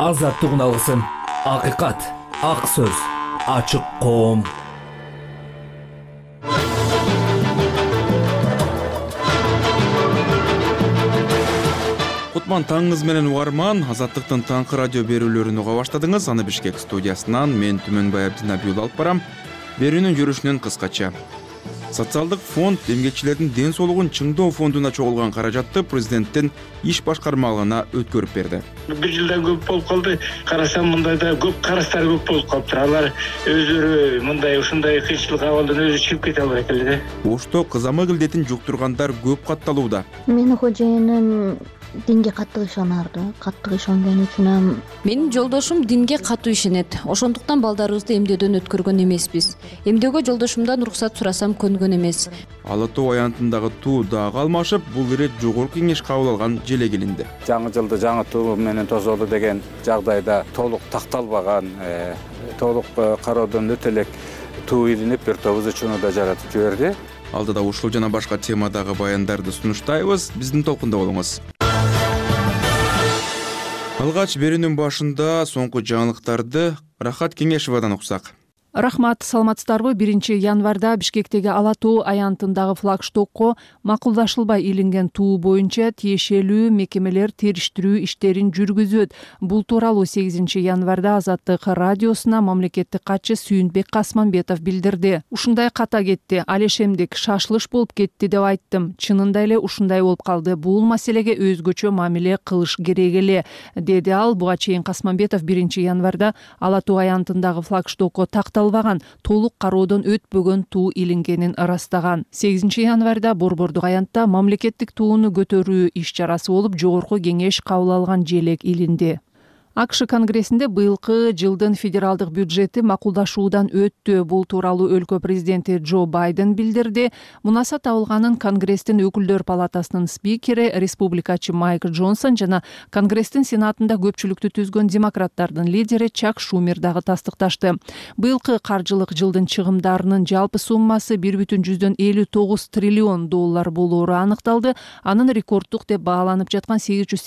азаттык алгысын. Акыйкат, ак сөз, ачык коом. Кутман таңыңыз менен угарман, Азаттыктын таңкы радио берүүлөрүн уга баштадыңыз. Аны Бишкек студиясынан мен Түмөнбай Абдинабиул алып барам. Берүүнүн жүрүшүнөн кыскача. Социалдык фонд эмгекчилердин ден соолугун чыңдоо фондуна чогулган каражатты президенттин иш башкармалыгына өткөрүп берди. Bir жылдан көп болуп калды. Карасам мындайда көп караштар көп болуп калыптыр. Алар өздөрү мындай ушундай кыйынчылык абалдан өзү чыгып кете албай келди да. Ошто кызамык илдетин жуктургандар көп катталууда. Менин кожоюнум динге катуу ишенарdı. Катуу ишенгени үчүн Менин жолдошум динге катуу ишенет. Ошондуктан балдарыбызды эмдөөдөн өткөргөн эмеспиз. Эмдөөгө жолдошумдан уруксат сурасам көнгөн эмес. Ала Тоо аянтындагы туу дагы алмашып, бул ирет жогорку кеңеш кабыл алган желегилинде. Жаңы жылды жаңы туу менен тосолду деген жагдайда толук такталбаган, толук кароодон өтө элек туу илинип бир топ учуну да жаратып жиберди. Алдыда ушул жана башка темадагы баяндарды сунуштайбыз. Биздин толкунда болуңуз. Алгач берүүнүн башында соңку жаңылыктарды Рахат Кеңешевадан уксак. Рахмат, саламатсыздарбы? 1-январда Бишкектеги Ала Тоо аянтындагы флагштокко макулдашылбай илинген туу боюнча тиешелүү мекемелер териштирүү иштерин жүргүзөт. Бул тууралуу 8-январда Азаттык радиосуна мамлекеттик катчы Сүйүнбек Касманбетов билдирди. Ушундай ката кетти, алешемдик шашылыш болуп кетти деп айттым. Чынында эле ушундай болуп калды. Бул маселеге өзгөчө мамиле кылыш керек эле, деди ал. Буга чейин Касманбетов 1-январда Ала Тоо аянтындагы флагштокко толук кароодон өтпөгөн туу илингенин ырастаган. 8-январда Борбордук аянтта мамлекеттик тууну көтөрүү иш чарасы болуп, жогорку кеңеш кабыл алган желек илинди. АКШ конгрессинде быйылкы жылдын федералдык бюджети макулдашуудан өттү. Бул тууралуу өлкө президенти Джо Байден билдирди. Мунаса табылганын Конгресстин өкүлдөр палатасынын спикери республикачы Майк Джонсон жана Конгресстин сенатында көпчүлүктү түзгөн демократтардын лидери Чак Шумер дагы тастыкташты. Быйылкы каржылык жылдын чыгымдарынын жалпы суммасы $1,59 триллион болоору аныкталды. Анын рекорддук деп бааланып жаткан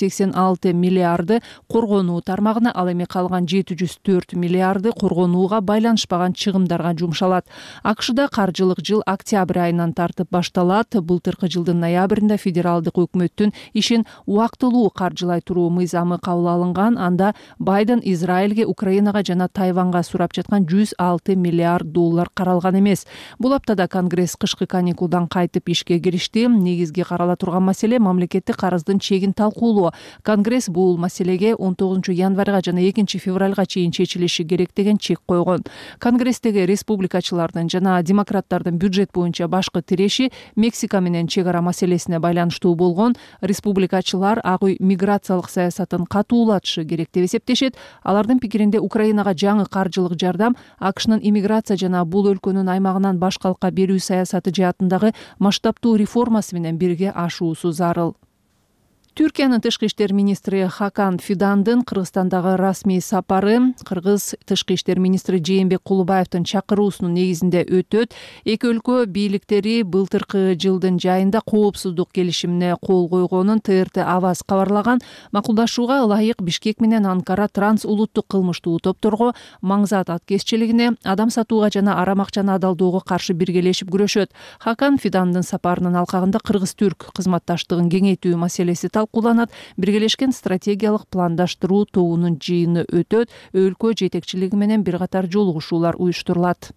886 миллиарды коргонуу тармагына, ал эми калган 704 миллиарды коргонууга байланышпаган чыгымдарга жумшалат. АКШда каржылык жыл октябрь айынан тартып башталат. Былтыркы жылдын ноябрында федералдык өкмөттүн ишин убактылуу каржылай туруу мыйзамы кабыл алынган. Анда Байден Израилге, Украинага жана Тайванга сурап жаткан $106 миллиард каралган эмес. Бул аптада Конгресс кышкы каникулдан кайтып ишке киришти. Негизги карала турган маселе мамлекеттик карыздын чегин талкуулоо. Конгресс бул маселеге 19 январга жана 2 февралга чейин чечилиши керек деген чек койгон. Конгресстеги республикачылардын жана демократтардын бюджет боюнча башкы тиреши Мексика менен чек ара маселесине байланыштуу болгон. Республикачылар ак үй миграциялык саясатын катуулатышы керек деп эсептешет. Алардын пикиринде Украинага жаңы каржылык жардам АКШнын иммиграция жана бул өлкөнүн аймагынан башкалыкка берүү саясаты жаатындагы масштабтуу реформасы менен бирге ашуусу зарыл. Түркиянын тышкы иштер министри Хакан Фидандын Кыргызстандагы расмий сапары Кыргыз тышкы иштер министри Жээнбек Кулубаевдин чакыруусунун негизинде өтөт. Эки өлкө бийликтери былтыркы жылдын жайында коопсуздук келишимине кол койгонун ТРТ Аваз кабарлаган. Макулдашууга ылайык Бишкек менен Анкара трансулуттук кылмыштуу топторго, маңзат аткезчилигине, адам сатууга жана арам акчаны адалдоого каршы биргелешип күрөшөт. Хакан Фидандын сапарынын алкагында кыргыз-түрк кызматташтыгын кеңейтүү маселеси талкууланат. Биргелешкен стратегиялык пландаштыруу тобунун жыйыны өтөт. Өлкө жетекчилиги менен бир катар жолугушуулар уюштурулат.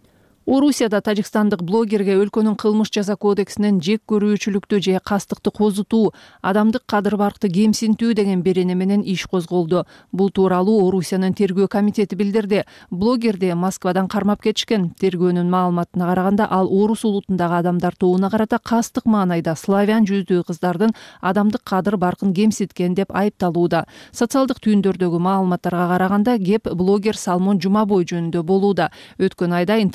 Орусияда тажикстандык блогерге өлкөнүн кылмыш жаза кодексинен жек көрүүчүлүктү же кастыкты козутуу, адамдык кадыр-баркты кемсинтүү деген берене менен иш козголду. Бул тууралуу Орусиянын тергөө комитети билдирди. Блогерди Москвадан кармап кетишкен. Тергөөнүн маалыматына караганда, ал орус улутундагы адамдар тобуна карата кастык маанайда славян жүздүү кыздардын адамдык кадыр-баркын кемситкен деп айыпталууда. Социалдык түйүндөрдөгү маалыматтарга караганда, кеп блогер Салмон Жумабой жөнүндө болууда. Өткөн айда интернетке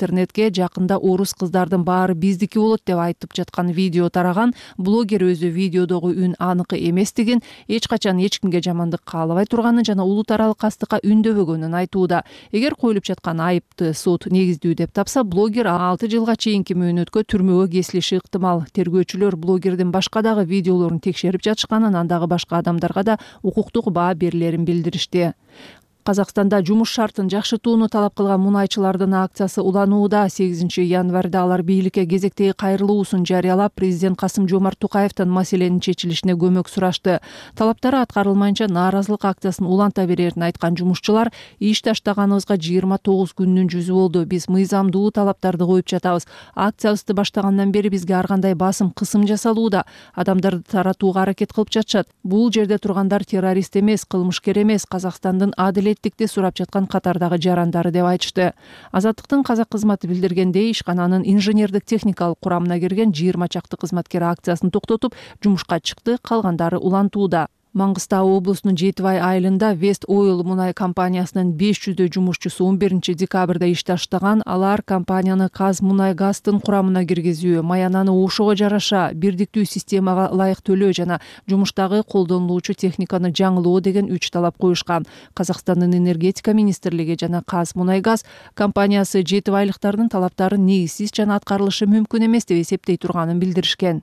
элге жакында орус кыздардын баары биздики болот деп айтып жаткан видео тараган. Блогер өзү видеодогу үн аныкы эместигин, эч качан эч кимге жамандык каалабай турганын жана улут аралык кастыкка үндөбөгөнүн айтууда. Эгер коюлуп жаткан айыпты сот негиздүү деп тапса, блогер 6 жылга чейинки мөөнөткө түрмөгө кесилиши ыктымал. Тергөөчүлөр блогердин башка дагы видеолорун текшерип жатышканын, андагы башка адамдарга да укуктук баа берилерин билдиришти. Казакстанда жумуш шартын жакшыртууну талап кылган мунайчылардын акциясы уланууда. 8 январда алар бийликке кезектеги кайрылуусун жарыялап, президент Касым-Жомарт Токаевдин маселенин чечилишине көмөк сурашты. Талаптары аткарылмайынча нааразылык акциясын уланта берерин айткан жумушчулар, иш таштаганыбызга 29 күндүн жүзү болду. Биз мыйзамдуу талаптарды коюп жатабыз. Акциябызды баштагандан бери бизге ар кандай басым, кысым жасалууда. Адамдарды таратууга аракет кылып жатышат. Бул жерде тургандар террорист эмес, кылмышкер эмес, Казакстандын адилеттикти сурап жаткан катардагы жарандары деп айтышты. Азаттыктын казак кызматы билдиргендей, ишкананын инженердик техникалык курамына кирген 20 чакты кызматкер акциясын токтотуп, жумушка чыкты, калгандары улантууда. Маңгыстау облусунун Жетибай айылында West Oil мунай компаниясынын 500 жумушчусу 11 декабрда иш таштаган. Алар компанияны Казмунайгаздын курамына киргизүү, маянаны ошого жараша бирдиктүү системага ылайык төлөө жана жумуштагы колдонулуучу техниканы жаңылоо деген 3 талап коюшкан. Казакстандын энергетика министрлиги жана Казмунайгаз компаниясы жетибайлыктардын талаптарын негизсиз жана аткарылышы мүмкүн эмес деп эсептей турганын билдиришкен.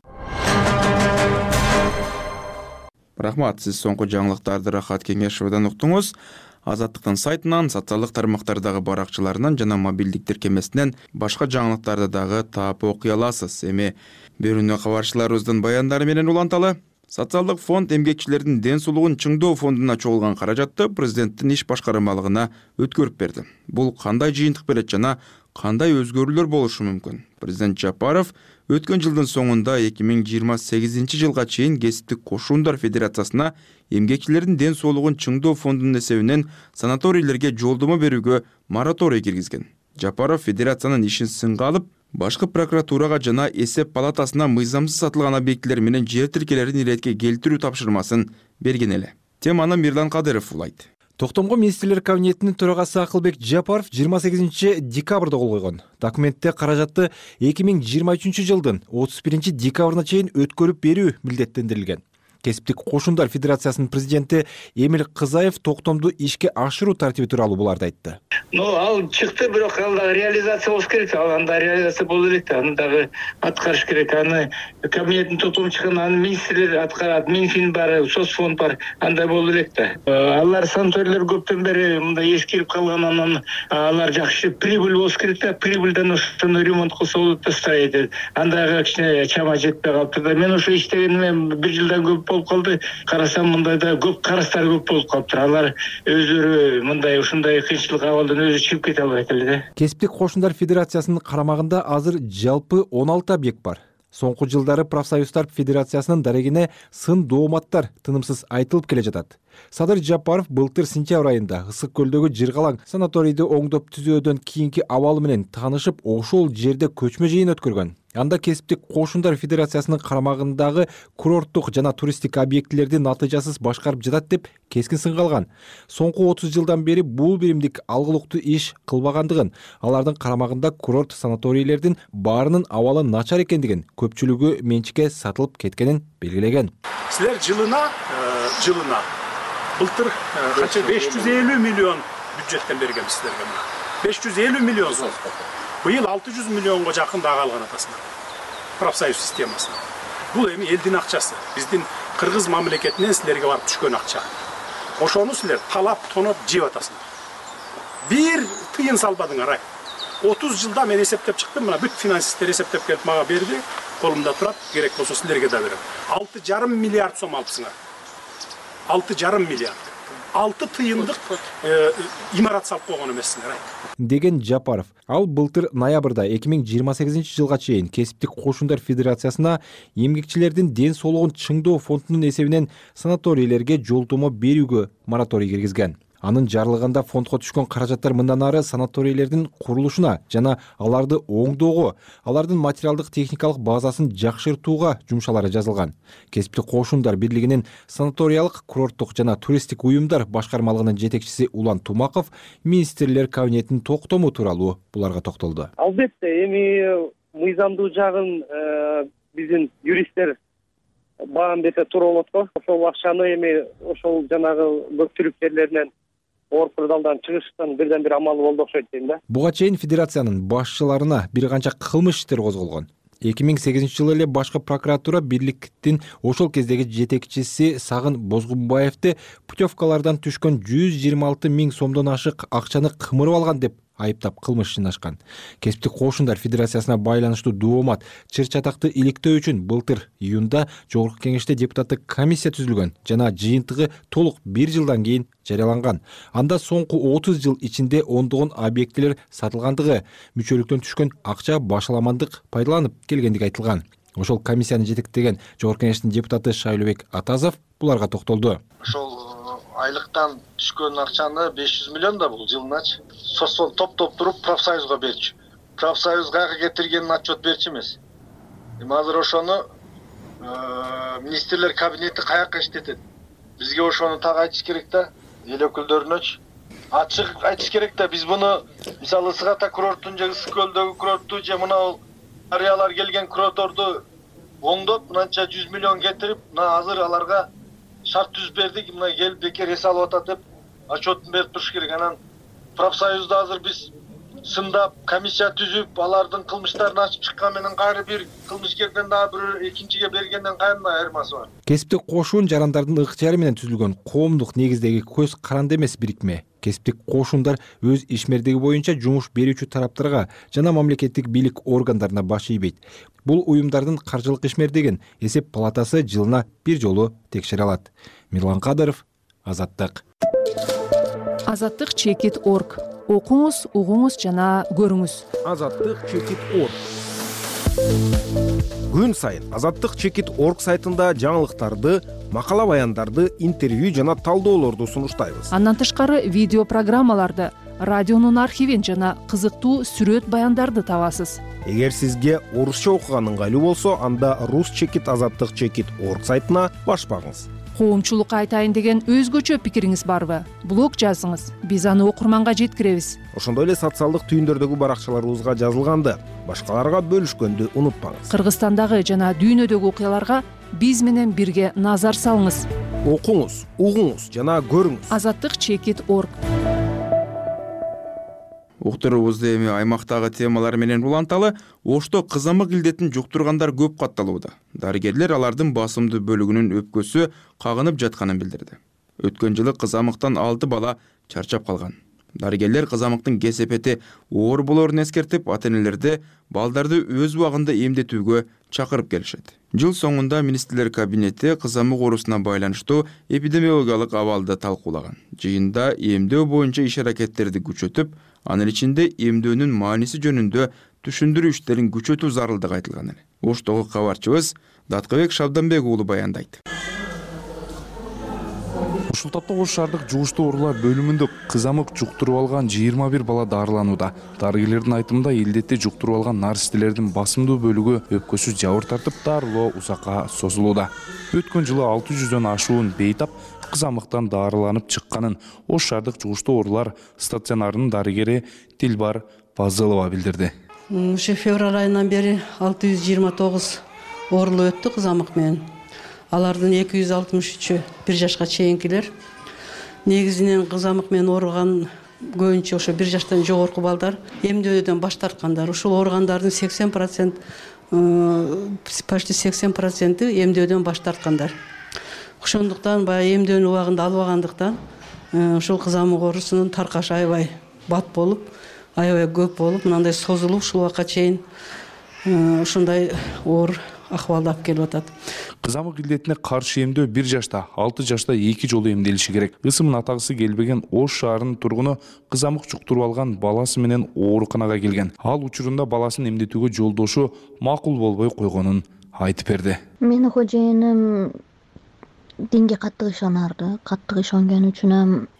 Рахмат, сиз соңку жаңылыктарды Рахат Кеңешовдон уктуңуз. Азаттыктын сайтынан, социалдык тармактардагы баракчаларынан жана мобилдик тиркемесинен башка жаңылыктарды дагы таап окуй аласыз. Эми берүүнү кабарчыларыбыздын баяндары менен уланталы. Социалдык фонд эмгекчилердин ден соолугун чыңдоо фондуна чогулган каражатты президенттин иш башкармалыгына өткөрүп берди. Бул кандай жыйынтык берет жана кандай өзгөрүүлөр болушу мүмкүн? Президент Жапаров өткөн жылдын соңунда 2028 жылга чейин Кесиптик кошундар федерациясына эмгекчилердин ден соолугун чыңдоо фондунун эсебинен санаторийлерге жолдомо берүүгө мораторий киргизген. Жапаров федерациянын ишин сынга алып, башкы прокуратурага жана эсеп палатасына мыйзамсыз сатылган объектилер менен жер тиркелерин иретке келтирүү тапшырмасын берген эле. Теманы Мирлан Кадыров улайт. Токтомго министрлер кабинетинин төрагасы Акылбек Жапаров 28 декабрда кол койгон. Документте каражатты 2023 жылдын 31 декабрына чейин өткөрүп берүү милдеттендирилген. Кесиптик кошундар федерациясынын президенти Эмил Кызаев токтомду ишке ашыруу тартиби тууралуу буларды айтты. Ал чыкты, бирок ал дагы реализация болуш керек. Анда реализация боло элек, аны дагы аткарыш керек. Аны кабинеттин токтому чыккан, аны министрлер аткарат, Минфин бар, соцфонд бар, андай боло элек да. Алар санаторийлер көптөн бери мындай эскирип калган, анан алар жакшы прибыль болуш керек да. Прибыльден ошону ремонт кылса болот да, строить. Андайга кичине чама жетпей калыптыр да. Мен ошо иштегениме 1 жылдан көп болуп калды. Карасам мындайда көп карастар көп болуп калыптыр. Алар өздөрү мындай ушундай кыйынчылык абалдан өзү чыгып кете албайт эле да. Кесиптик кошундар федерациясынын карамагында азыр жалпы 16 объект бар. Соңку жылдары профсоюздар федерациясынын дарегине сын дооматтар тынымсыз айтылып келе жатат. Садыр Жапаров былтыр сентябрь айында Ысык көлдөгү Жыргалаң санаторийди оңдоп түзөөдөн кийинки абалы менен таанышып, ошол жерде көчмө жыйын өткөргөн. Анда Кесиптик кошундар федерациясынын карамагындагы курорттук жана туристтик объектилерди натыйжасыз башкарып жатат деп кескин сынга алган. Соңку 30 жылдан бери бул биримдик алгылыктуу иш кылбагандыгын, алардын карамагында курорт санаторийлердин баарынын абалы начар экендигин, көпчүлүгү менчикке сатылып кеткенин белгилеген. Силер жылына былтыр канча 550 миллион бюджеттен бергенбиз силерге. 550 миллион сом. Быйыл 600 миллионго жакын дагы алган атасына. Профсоюз системасына. Бул эми элдин акчасы. Биздин кыргыз мамлекетинен силерге барып түшкөн акча. Ошону силер талап тоноп жеп атасыңар. Бир тыйын салбадыңар. 30 жылда мен эсептеп чыктым, мына бүт финансисттер эсептеп келип мага берди. Колумда турат, керек болсо силерге да берем. 6,5 миллиард сом алыпсыңар. 6,5 миллиард. 6 тыйындык имарат салып койгон эмессиңер. Деген Жапаров. Ал былтыр ноябрда 2028 жылга чейин Кесиптик кошундар федерациясына эмгекчилердин ден соолугун чыңдоо фондунун эсебинен санаторийлерге жолдомо берүүгө мораторий киргизген. Анын жарлыгында фондко түшкөн каражаттар мындан ары санаторийлердин курулушуна жана аларды оңдоого, алардын материалдык техникалык базасын жакшыртууга жумшалары жазылган. Кесиптик коошундар бирлигинин санаториялык, курорттук жана туристтик уюмдар башкармалыгынын жетекчиси Улан Тумаков министрлер кабинетинин токтому тууралуу буларга токтолду. Албетте, эми мыйзамдуу жагын биздин юристтер баам берсе туура болот го. Ошол акчаны эми ошол жанагы көпчүлүк жерлеринен оор кырдаалдан чыгыштын бирден бир амалы болду окшойт дейм да. Буга чейин федерациянын башчыларына бир канча кылмыш иштери козголгон. 2008-жылы эле башкы прокуратура бирликтин ошол кездеги жетекчиси Сагын Бозгунбаевди путевкалардан түшкөн 126 000 сомдон ашык акчаны кымырып алган деп айыптап кылмыш жинашкан. Кесиптик коошундар федерациясына байланыштуу доомат чыр чатакты иликтөө үчүн былтыр июнда жогорку кеңеште депутаттык комиссия түзүлгөн жана жыйынтыгы толук 1 жылдан кийин жарыяланган. Анда соңку 30 жыл ичинде ондогон объектилер сатылгандыгы, мүчөлүктөн түшкөн акча башаламандык пайдаланып келгендиги айтылган. Ошол комиссияны жетектеген жогорку кеңештин депутаты Шайлообек Атазов буларга токтолду. Ошол айлыктан түшкөн акчаны 500 миллион да бул жылыначы. Соцфонд топтоп туруп профсоюзга берчү. Профсоюз каяка кетиргенин отчет берчү эмес. Эми азыр ошону министрлер кабинети каяка иштетет? Бизге ошону так айтыш керек да, эл өкүлдөрүнөчү. Ачык айтыш керек да, биз буну мисалы Сыгата курорттун же Ысык көлдөгү курортту же мына ариялар келген курортторду оңдоп, мынанча 100 миллион кетирип, мына азыр аларга шарт түзүп бердик, мына келип бекер эс алып атат деп отчетун берип туруш керек. Анан профсоюзда азыр биз сындап, комиссия түзүп, алардын кылмыштарын ачып чыккан менен кайры бир кылмышкерден дагы бир экинчиге бергенден кайын айырмасы бар. Кесиптик коошун жарандардын ыктыяры менен түзүлгөн коомдук негиздеги көз каранды эмес бирикме. Кесиптик коошундар өз ишмердиги боюнча жумуш берүүчү тараптарга жана мамлекеттик бийлик органдарына баш ийбейт. Бул уюмдардын каржылык ишмердигин эсеп палатасы жылына бир жолу текшере алат. Мирлан Кадыров, Азаттык. Азаттык.org. Окуңуз, угуңуз жана көрүңүз. Азаттык.org. Күн сайын Азаттык.org сайтында жаңылыктарды, макала баяндарды, интервью жана талдоолорду сунуштайбыз. Андан тышкары видео программаларды, радионун архивин жана кызыктуу сүрөт баяндарды табасыз. Эгер сизге орусча окуган ыңгайлуу болсо, анда Rus.Azаттык.org сайтына баш багыңыз. Коомчулукка айтайын деген өзгөчө пикириңиз барбы? Блог жазыңыз. Биз аны окурманга жеткиребиз. Ошондой эле социалдык түйүндөрдөгү баракчаларыбызга жазылганды башкаларга бөлүшкөндү унутпаңыз. Кыргызстандагы жана дүйнөдөгү окуяларга биз менен бирге назар салыңыз. Окуңуз, угуңуз жана көрүңүз. Azаттык.org. Уктуруубузду эми аймактагы темалар менен уланталы. Ошто кызамык илдетин жуктургандар көп катталууда. Дарыгерлер алардын басымдуу бөлүгүнүн өпкөсү кагынып жатканын билдирди. Өткөн жылы кызамыктан 6 бала чарчап калган. Дарыгерлер кызамыктын кесепети оор болорун эскертип, ата-энелерди балдарды өз убагында эмдетүүгө чакырып келишет. Жыл соңунда министрлер кабинети кызамык оорусуна байланыштуу эпидемиологиялык абалды талкуулаган. Жыйында эмдөө боюнча иш-аракеттерди күчөтүп, анын ичинде эмдөөнүн мааниси жөнүндө түшүндүрүү иштерин күчөтүү зарылдыгы айтылган эле. Оштогу кабарчыбыз Даткыбек Шабданбек уулу баяндайт. Ушул тапта Ош шаардык жугуштуу оорулар бөлүмүндө кызамык жуктуруп алган 21 бала дарыланууда. Дарыгерлердин айтымында илдетти жуктуруп алган наристелердин басымдуу бөлүгү өпкөсү жабыр тартып, дарылоо узакка созулууда. Өткөн жылы 600дөн ашуун бейтап кызамыктан дарыланып чыкканын Ош шаардык жугуштуу оорулар стационарынын дарыгери Тилбар Пазылова билдирди. Ушу февраль айынан бери 629 оорулуу өттү кызамык менен. Алардын 263-ü 1 жашка чейинкилер. Негизинен кызамык менен ооруган көбүнчө ошо 1 жаштан жогорку балдар эмдөөдөн баш тарткандар. Ушул ооругандардын 80%, почти 80% эмдөөдөн баш тарткандар. Ошондуктан баягы эмдөөнү убагында албагандыктан ушул кызамык оорусунун таркашы аябай бат болуп, аябай көп болуп, мындай созулуп ушул убакка чейин ушундай оор акыбалды алып келип атат. Кызамык илдетине каршы эмдөө 1 жашта, 6 жашта 2 жолу эмделиши керек. Ысымын атагысы келбеген Ош шаарынын тургуну кызамык жуктуруп алган баласы менен ооруканага келген. Ал учурунда баласын эмдетүүгө жолдошу макул болбой койгонун айтып берди. Менин кожоюнум динге катты ишанарды. Катты ишанган үчүн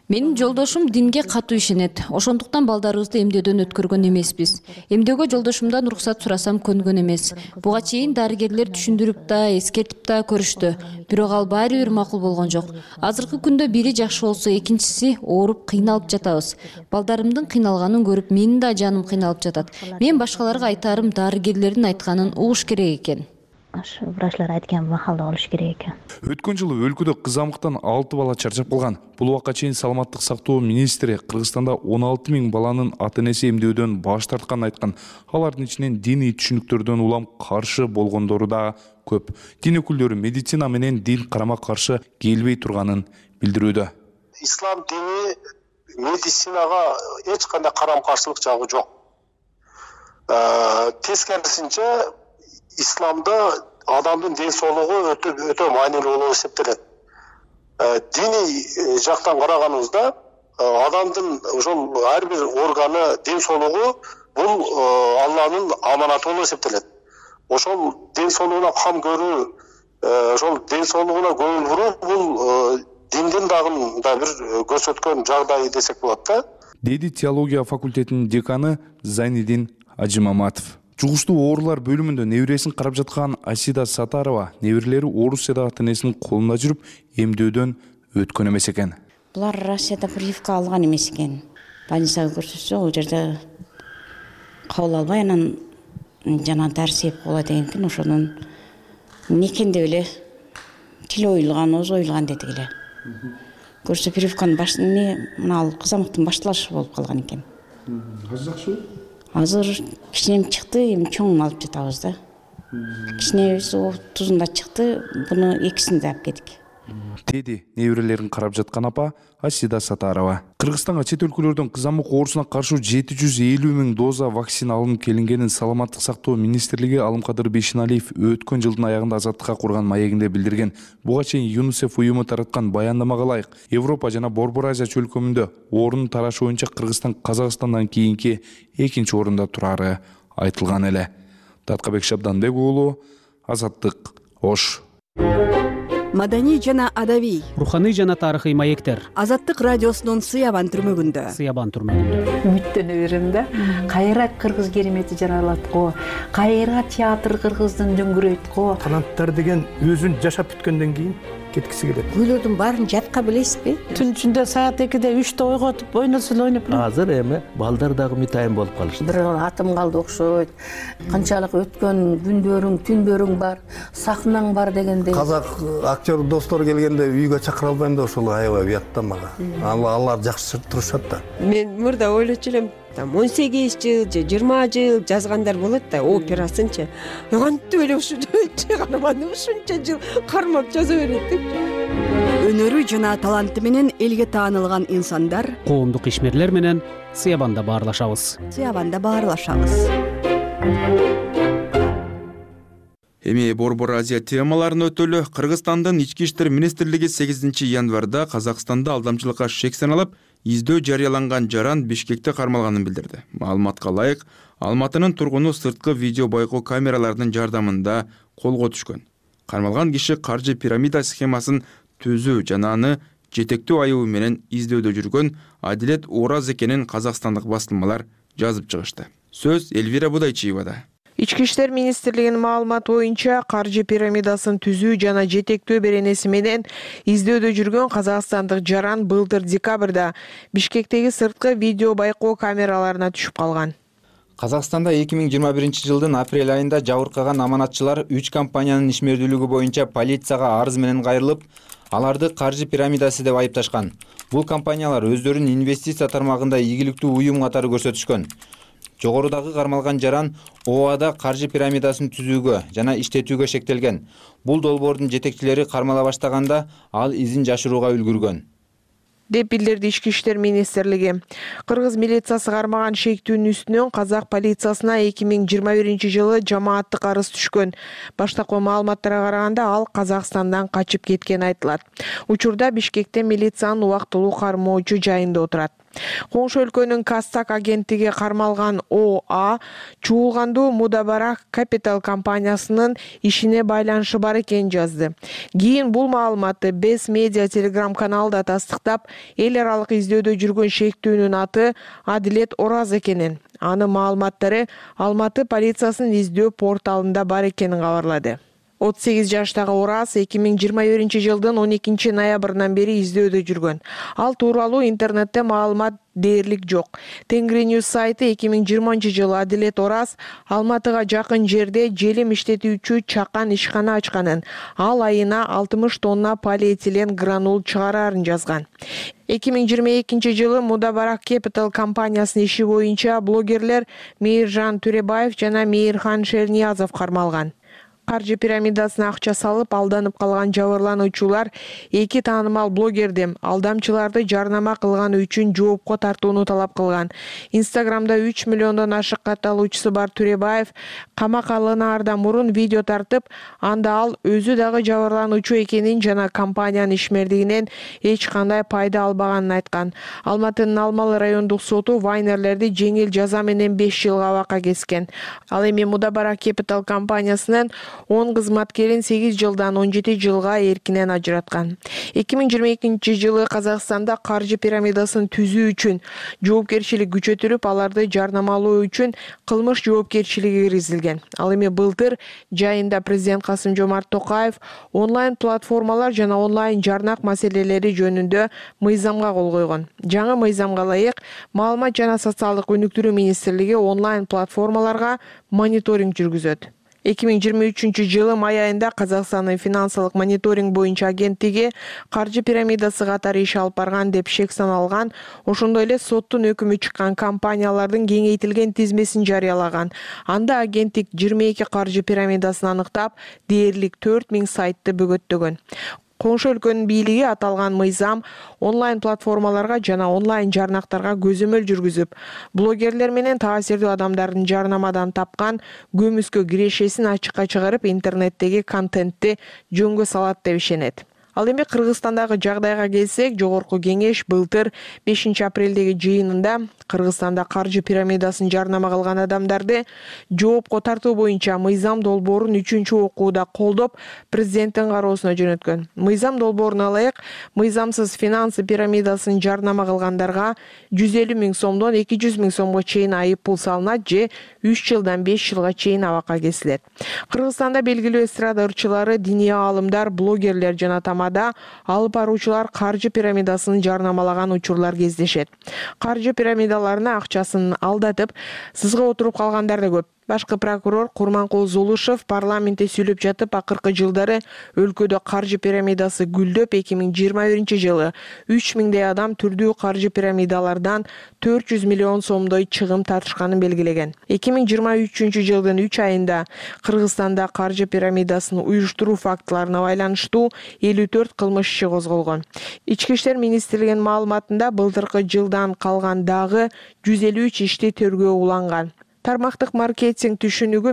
Менин жолдошум динге катуу ишенет. Ошондуктан балдарыбызды эмдөөдөн өткөргөн эмеспиз. Эмдөөгө жолдошумдан уруксат сурасам көнгөн эмес. Буга чейин дарыгерлер түшүндүрүп да, эскертип да көрүштү. Бирок ал баары бир макул болгон жок. Азыркы күндө бири жакшы болсо, экинчиси ооруп кыйналып жатабыз. Балдарымдын кыйналганын көрүп, менин да жаным кыйналып жатат. Мен башкаларга айтарым, дарыгерлердин айтканын угуш керек экен. Врачлар айтқан махалда болуш керек экен. Өткөн жылы өлкөдө кызамыктан 6 бала чарчап калган. Бул убакка чейин саламаттык сактоо министри Кыргызстанда 16 000 баланын ата-энеси эмдөөдөн баш тартканын айткан. Алардын ичинен диний түшүнүктөрдөн улам каршы болгондору да көп. Дин өкүлдөрү медицина менен дин карама каршы келбей турганын билдирүүдө. Ислам дини медицинага эч кандай карама каршылык жагы жок. Тескерисинче исламда адамдын ден соолугу өтө маанилүү болуп эсептелет. Диний жактан караганыбызда адамдын ошол ар бир органы, ден соолугу бул Алланын аманаты болуп эсептелет. Ошол ден соолугуна кам көрүү, ошол ден соолугуна көңүл буруу бул диндин дагы бир көрсөткөн жагдай десек болот да. Деди теология факультетинин деканы Зайнидин Ажимаматов. Жугуштуу оорулар бөлүмүндө небересин карап жаткан Асида Сатарова неберелери Орусияда ата-энесинин колунда жүрүп эмдөөдөн өткөн эмес экен. Булар Россияда прививка алган эмес экен. Больницага көрсөтсө, ал жерде кабыл албай, анан жана дары сеп кола деген экен. Ошонун некен деп эле тил оюлган, оозу оюлган дедик эле. Көрсө прививканын мына кызамыктын башталышы болуп калган экен. Азыр жакшыбы? Азыр кичинем чыкты, эми чоңун алып жатабыз да. Кичинебиз тузунда чыкты, буну экисин да алып кетик. Деди неберелерин карап жаткан апа Асида Сатарова. Кыргызстанга чет өлкөлөрдөн кызамык оорусуна каршы 750 000 доза вакцина алынып келингенин Саламаттык сактоо министрлиги Алымкадыр Бейшеналиев өткөн жылдын аягында Азаттыкка курган маегинде билдирген. Буга чейин ЮНИСЕФ уюму тараткан баяндамага ылайык, Европа жана Борбор Азия чөлкөмүндө оорунун тарашы боюнча Кыргызстан Казакстандан кийинки экинчи орунда турары айтылган эле. Таткабек Шабданбек уулу, Азаттык, Ош. Маданий жана адабий, руханий жана тарыхый маектер. Азаттык радиосунун Сыябан түрмөгүндө. Үмүттөнө берем да. Кайра кыргыз керемети жаралат го. Кайра театр кыргыздын дөңгүрөйт го. Таланттар деген өзүн жашап бүткөндөн кийин кеткиси келет. Күйлөрдүн баарын жатка билесизби? Түн ичинде саат 2-де 3-те ойготуп, ойносо ойноп. Азыр эми балдар дагы митайын болуп калышты. Бир атым калды окшойт. Канчалык өткөн күндөрүң, түндөрүң бар, сахнаң бар дегенде. Казак актер достор келгенде үйгө чакыра албайм да, ошол аябай уят да мага. Алар жакшы турушат да. Мен мурда ойлочу элем, 18 жыл же 20 жыл жазгандар болот да, операсынчы. Кантип эле ушунча карманды, ушунча жыл кармап жаза берет деп. Өнөрү жана таланты менен элге таанылган инсандар, Коомдук ишмерлер менен Сыябанда баарлашабыз. Эми Борбор Азия темаларын өтөлү. Кыргызстандын Ички иштер министрлиги 8 январда Казакстанда алдамчылыкка шек саналып, издөө жарыяланган жаран Бишкекте кармалганын билдирди. Маалыматка ылайык, Алматынын тургуну сырткы видео байкоо камераларынын жардамында колго түшкөн. Кармалган киши каржы пирамида схемасын түзүү жана аны жетектөө айыбы менен издөөдө жүргөн Адилет Ораз экенин казакстандык басылмалар жазып чыгышты. Сөз Эльвира Будайчиевада. Ички иштер министрлигинин маалыматы боюнча каржы пирамидасын түзүү жана жетектөө беренеси менен издөөдө жүргөн казакстандык жаран былтыр декабрда Бишкектеги сырткы видео байкоо камераларына түшүп калган. Казакстанда 2021 жылдын апрель айында жабыркаган аманатчылар 3 компаниянын ишмердүүлүгү боюнча полицияга арыз менен кайрылып, аларды каржы пирамидасы деп айыпташкан. Бул компаниялар өздөрүн инвестиция тармагында ийгиликтүү уюм катары көрсөтүшкөн. Жогорудагы кармалган жаран ОАда каржы пирамидасын түзүүгө жана иштетүүгө шектелген. Бул долбоордун жетекчилери кармала баштаганда ал изин жашырууга үлгүргөн деп билдирди Ички иштер министрлиги. Кыргыз милициясы кармаган шектүүнүн үстүнөн казак полициясына 2021 жылы жамааттык арыз түшкөн. Баштапкы маалыматтарга караганда ал Казакстандан качып кеткен айтылат. Учурда Бишкекте милициянын убактылуу кармоочу жайында отурат. Коңшу өлкөнүн Кастак агенттиги кармалган ОА чуулгандуу Мудабарак Capital компаниясынын ишине байланышы бар экенин жазды. Кийин бул маалыматты Бес Медиа Телеграм каналда тастыктап, эл аралык издөөдө жүргөн шектүүнүн аты Адилет Ораз экенин, анын маалыматтары Алматы полициясынын издөө порталында бар экенин кабарлады. 38 жаштагы Ораз 2021 жылдын 12 ноябрынан бери издөөдө жүргөн. Ал тууралуу интернетте маалымат дээрлик жок. Тенгриньюз сайты 2020 жылы Адилет Ораз Алматыга жакын жерде желим иштетүүчү чакан ишкана ачканын, ал айына 60 тонна полиэтилен гранул чыгарарын жазган. 2022 жылы Мудабарак Capital компаниясынын иши боюнча блогерлер Мейиржан Төрөбаев жана Мейирхан Шерниязов кармалган. Каржы пирамидасына акча салып алданып калган жабырлануучулар эки таанымал блогерди алдамчыларды жарнама кылганы үчүн жоопко тартууну талап кылган. Инстаграмда 3 миллиондон ашык катталуучусу бар Төрөбаев камак алынаардан мурун видео тартып, анда ал өзү дагы жабырлануучу экенин жана компаниянын ишмердигинен эч кандай пайда албаганын айткан. Алматынын Алмалы райондук соту вайнерлерди жеңил жаза менен 5 жылга абакка кескен. Ал эми Мудабарак Capital компаниясынын 10 кызматкерин 8 жылдан 17 жылга эркинен ажыраткан. 2022 жылы Казакстанда каржы пирамидасын түзүү үчүн жоопкерчилик күчөтүлүп, аларды жарнамалоо үчүн кылмыш жоопкерчилиги киргизилген. Ал эми былтыр жайында президент Касым-Жомарт Токаев онлайн платформалар жана онлайн жарнак маселелери жөнүндө мыйзамга кол койгон. Жаңы мыйзамга ылайык Маалымат жана социалдык өнүктүрүү министрлиги онлайн платформаларга мониторинг жүргүзөт. 2023 жылы май айында Казакстандын финансылык мониторинг боюнча агенттиги каржы пирамидасы катары иш алып барган деп шек саналган, ошондой эле соттун өкүмү чыккан компаниялардын кеңейтилген тизмесин жарыялаган. Анда агенттик 22 каржы пирамидасын аныктап, дээрлик 4000 сайтты бөгөттөгөн. Коңшу өлкөнүн бийлиги аталган мыйзам онлайн платформаларга жана онлайн жарнактарга көзөмөл жүргүзүп, блогерлер менен таасирдүү адамдардын жарнамадан тапкан көмүскө кирешесин ачыкка чыгарып, интернеттеги контентти жөнгө салат деп ишенет. Ал эми Кыргызстандагы жагдайга келсек, жогорку кеңеш былтыр 5 апрелдеги жыйынында Кыргызстанда каржы пирамидасын жарнама кылган адамдарды жоопко тартуу боюнча мыйзам долбоорун 3-окууда колдоп, президенттин кароосуна жөнөткөн. Мыйзам долбооруна ылайык, мыйзамсыз финансы пирамидасын жарнама кылгандарга 150 000 сомдон 200 000 сомго чейин айып пул салынат же 3 жылдан 5 жылга чейин абакка кесилет. Кыргызстанда белгилүү эстрада ырчылары, диний аалымдар, блогерлер жана алып баруучулар каржы пирамидасын жарнамалаган учурлар кездешет. Каржы пирамидаларына акчасын алдатып, сызга отуруп калгандар да көп. Башкы прокурор Курманкул Зулушев парламентте сүйлөп жатып, акыркы жылдары өлкөдө каржы пирамидасы гүлдөп, 2021 жылы 3000 адам түрдүү каржы пирамидалардан 400 миллион сомдой чыгым тартышканын белгилеген. 2023 жылдын 3 айында Кыргызстанда каржы пирамидасын уюштуруу фактыларына байланыштуу 54 кылмыш иши козголгон. Ички иштер министрлигинин маалыматында былтыркы жылдан калган дагы 153 ишти тергөө уланган. Тармактык маркетинг түшүнүгү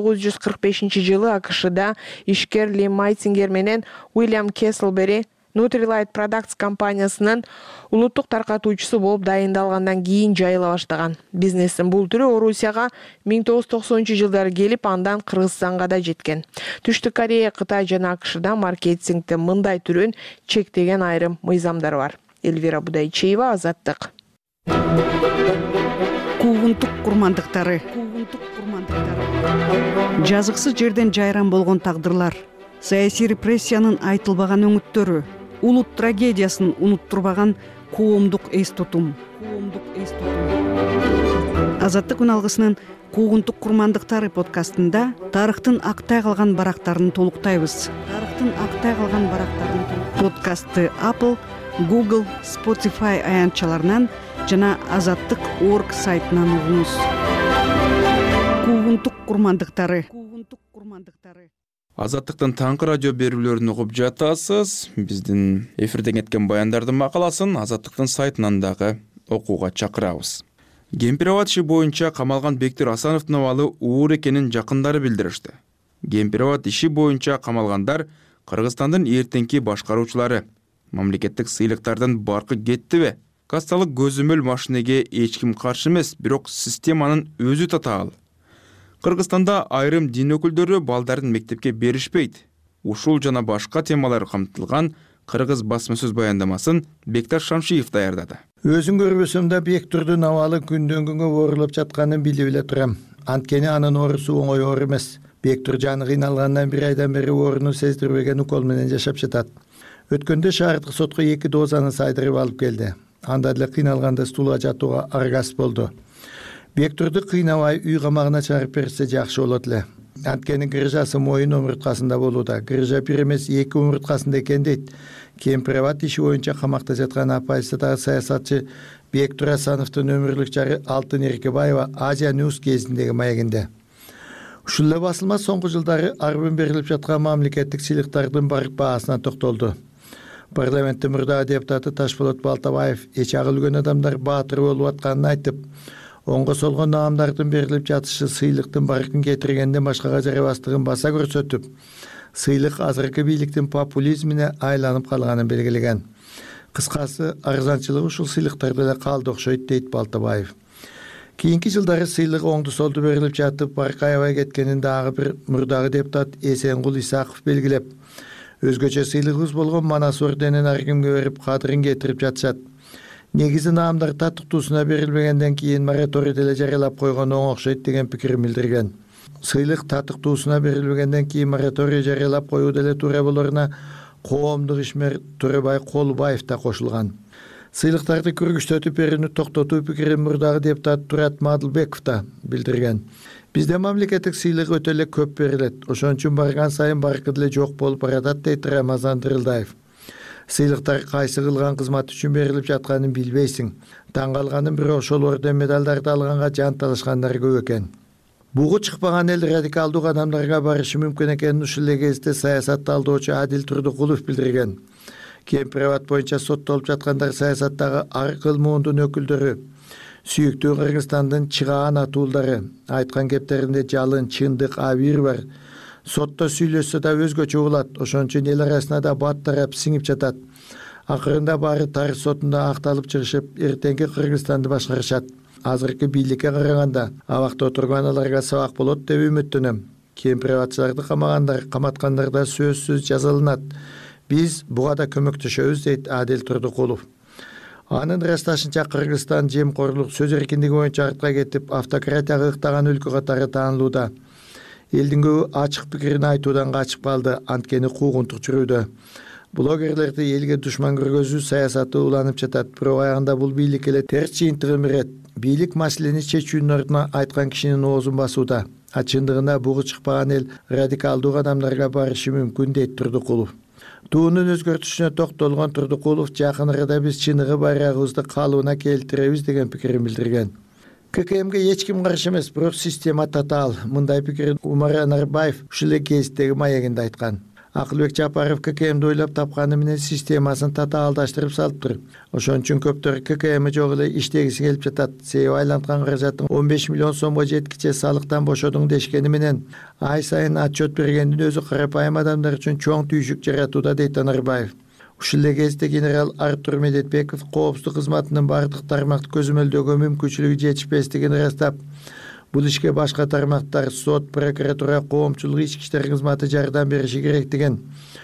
1945 жылы АКШда ишкер Ли Майтингер менен Уильям Кеслбери Nutrilite Products компаниясынын улуттук таркатуучусу болуп дайындалгандан кийин жайыла баштаган. Бизнестин бул түрү Орусияга 1990 жылдары келип, андан Кыргызстанга да жеткен. Түштүк Корея, Кытай жана АКШда маркетингдин мындай түрүн чектеген айрым мыйзамдар бар. Эльвира Будайчиева, Азаттык. Куугунтук курмандыктары. Жазыксыз жерден жайран болгон тагдырлар, саясий репрессиянын айтылбаган өңүттөрү, улут трагедиясын унуттурбаган коомдук эс тутум. Азаттык күн алгысынын Куугунтук курмандыктары подкастында тарыхтын актай калган барактарын толуктайбыз. Подкастты Apple, Google, Spotify аянтчаларынан жана Азаттык.org сайтынан угуңуз. Куугунтук курмандыктары. Азаттыктын таңкы радио берүүлөрүн угуп жатасыз. Биздин эфирден кеткен баяндардын макаласын Азаттыктын сайтынан дагы окууга чакырабыз. Кемпирабад иши боюнча камалган Бектир Асановдун абалы оор экенин жакындары билдиришти. Кемпирабад иши боюнча камалгандар Кыргызстандын эртеңки башкаруучулары. Мамлекеттик сыйлыктардын баркы кеттиби? кассалык көзөмөл машинеге эч ким каршы эмес, бирок системанын өзү татаал. Кыргызстанда айрым дин өкүлдөрү балдарын мектепке беришпейт. Ушул жана башка темалар камтылган Кыргыз басма сөз баяндамасын Бектар Шамшиев даярдады. Өзүн көрбөсөм да Бектурдун абалы күндөн күнгө оорулуп жатканын билип эле турам. Анткени анын оорусу оңой оор эмес. Бектур жаны кыйналгандан 1 айдан бери ооруну сездирбеген укол менен жашап жатат. Өткөндө шаардык сотко 2 дозаны сайдырып алып келди. Анда деле кыйналганда стулга жатууга аргас болду. Бектурду кыйнабай үй камагына чыгарып берсе жакшы болот эле. Анткени грыжасы моюн омурткасында болууда. Грыжа 1 эмес 2 омурткасында экен дейт. Кемпирабад иши боюнча камакта жаткан апайсыдагы саясатчы Бектур Асановдун өмүрлүк жары Алтын Эркебаева Азия News кезиндеги маегинде. Ушул эле басылма соңку жылдары арбын берилип жаткан мамлекеттик сыйлыктардын барк баасына токтолду. Парламенттин мурдагы депутаты Ташболот Балтабаев эч агылгөн адамдар баатыр болуп атканын айтып, оңго солго наамдардын берилип жатышы сыйлыктын баркын кетиргенден башкага жарабастыгын баса көрсөтүп, сыйлык азыркы бийликтин популизмине айланып калганын белгилеген. Кыскасы, арзанчылык ушул сыйлыктарда эле калды окшойт дейт Балтабаев. Кийинки жылдары сыйлык оңду солду берилип жатып, барк аябай кеткенин дагы бир мурдагы депутат Эсенгул Исаков белгилеп, өзгөчө сыйлыгыбыз болгон Манас орденин ар кимге берип кадырын кетирип жатышат. Негизи наамдар татыктуусуна берилбегенден кийин мораторий деле жарыялап койгон оң окшойт деген пикирин билдирген. Сыйлык татыктуусуна берилбегенден кийин мораторий жарыялап коюу деле туура болоруна коомдук ишмер Төрөбай Колубаев да кошулган. Сыйлыктарды көргүчтөтүп берүүнү токтотуу пикирин мурдагы депутат Турат Мадылбеков да билдирген. Бизде мамлекеттик сыйлык өтө эле көп берилет. Ошон үчүн барган сайын баркы деле жок болуп баратат дейт Рамазан Дырылдаев. Сыйлыктар кайсы кылган кызмат үчүн берилип жатканын билбейсиң. Таң калганым бирок ошол орден медалдарды алганга жан талашкандар көп экен. Бугу чыкпаган эл радикалдуу кадамдарга барышы мүмкүн экенин ушул эле кезде саясат талдоочу Адил Турдукулов билдирген. Кемпирабад боюнча соттолуп жаткандар саясаттагы ар кыл муундун өкүлдөрү. Сүйүктүү Кыргызстандын чыгаан атуулдары. Айткан кептеринде жалын, чындык, абийир бар. Сотто сүйлөшсө да өзгөчө болот. Ошон үчүн эл арасына да бат тарап сиңип жатат. Акырында баары тарых сотунда акталып чыгышып, эртеңки Кыргызстанды башкарышат. Азыркы бийликке караганда абакта отурган аларга сабак болот деп үмүттөнөм. Кемпирабадчыларды каматкандарда сөзсүз жазаланат. Биз буга да көмөктөшөбүз дейт Адил Турдукулов. Анын ырасташынча Кыргызстан жемкорлук сөз эркиндиги боюнча артка кетип, автократияга ыктаган өлкө катары таанылууда. Элдин көбү ачык пикирин айтуудан качып калды, анткени куугунтук жүрүүдө. Блогерлерди элге душман көргөзүү саясаты уланып жатат, бирок аягында бул бийлик эле терс жыйынтыгын берет. Бийлик маселени чечүүнүн ордуна айткан кишинин оозун басууда. А чындыгында бугу чыкпаган эл радикалдуу кадамдарга барышы мүмкүн дейт Турдукулов. Туунун өзгөртүшүнө токтолгон Турдукулов жакын арада биз чыныгы байрагыбызды калыбына келтиребиз деген пикирин билдирген. ККМге эч ким каршы эмес, бирок система татаал. Мындай пикирин Умар Анарбаев ушул эле кездеги маегинде айткан. Акылбек Жапаров ККМди ойлоп тапканы менен системасын татаалдаштырып салыптыр. Ошон үчүн көптөр ККМи жок эле иштегиси келип жатат. Себеби айланткан каражаттын 15 миллион сомго жеткиче салыктан бошодуң дешкени менен ай сайын отчет бергендин өзү карапайым адамдар үчүн чоң түйшүк жаратууда дейт Анарбаев. Ушул эле кезде генерал Артур Медетбеков коопсуздук кызматынын бардык тармакты көзөмөлдөгө мүмкүнчүлүгү жетишпестигин ырастап, бул ишке башка тармактар, сот, прокуратура, коомчулук ички иштер кызматы жардам бериши керектигин,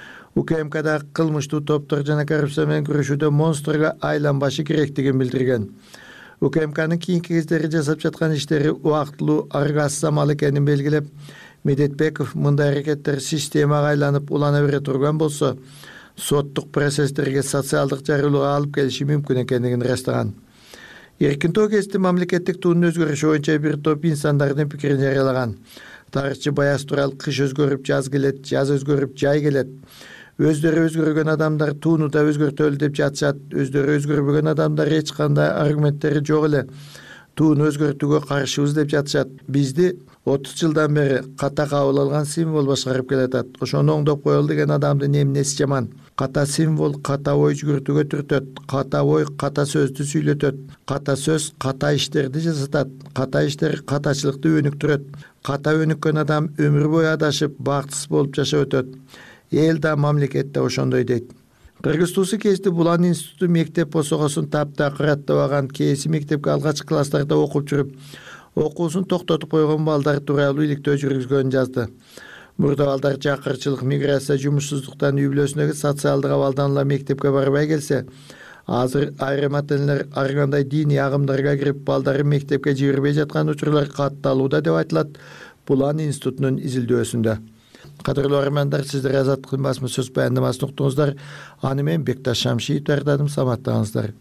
УКМКдагы кылмыштуу топтор жана коррупция менен күрөшүүдө монстрго айланбашы керектигин билдирген. УКМКнын кийинки кездери жасап жаткан иштери убактылуу аргасыз самал экенин белгилеп, Медетбеков мындай аракеттер системага айланып улана бере турган болсо, соттук процесстерге социалдык жарылууга алып келиши мүмкүн экендигин ырастаган. Эркинтоо гезити мамлекеттик туунун өзгөрүшү боюнча бир топ инсандардын пикирин жарыялаган. Тарыхчы Баяз Турал кыш өзгөрүп жаз келет, жаз өзгөрүп жай келет. Өздөрү өзгөргөн адамдар тууну да өзгөртөлү деп жатышат. Өздөрү өзгөрбөгөн адамдар эч кандай аргументтери жок эле тууну өзгөртүүгө каршыбыз деп жатышат. Бизди 30 жылдан бери ката кабыл алган символ башкарып келатат. Ошону оңдоп коелу деген адамдын эмнеси жаман. Ката символ ката ой жүгүртүүгө түртөт, ката ой ката сөздү сүйлөтөт, ката сөз ката иштерди жасатат, ката иштер катачылыкты өнүктүрөт. Ката өнүккөн адам өмүр бою адашып, бактысыз болуп жашап өтөт. Эл да мамлекет да ошондой дейт. Кыргызтуусу кести Булан институту мектеп босогосун таптакыр аттабаган, кээси мектепке алгач класстарда окуп жүрүп, окуусун токтотуп койгон балдар тууралуу иликтөө жүргүзгөнүн жазды. Мурда балдар жакырчылык, миграция, жумушсуздуктан үй бүлөсүндөгү социалдык абалдан эле мектепке барбай келсе, азыр айрым ата-энелер ар кандай диний агымдарга кирип балдарын мектепке жибербей жаткан учурлар катталууда деп айтылат Булан институтунун изилдөөсүндө. Кадырлуу армандар, сиздер Азаттыктын басма сөз баяндамасын уктуңуздар. Аны мен Бекташ Шамшиев даярдадым, саламаттаңыздар.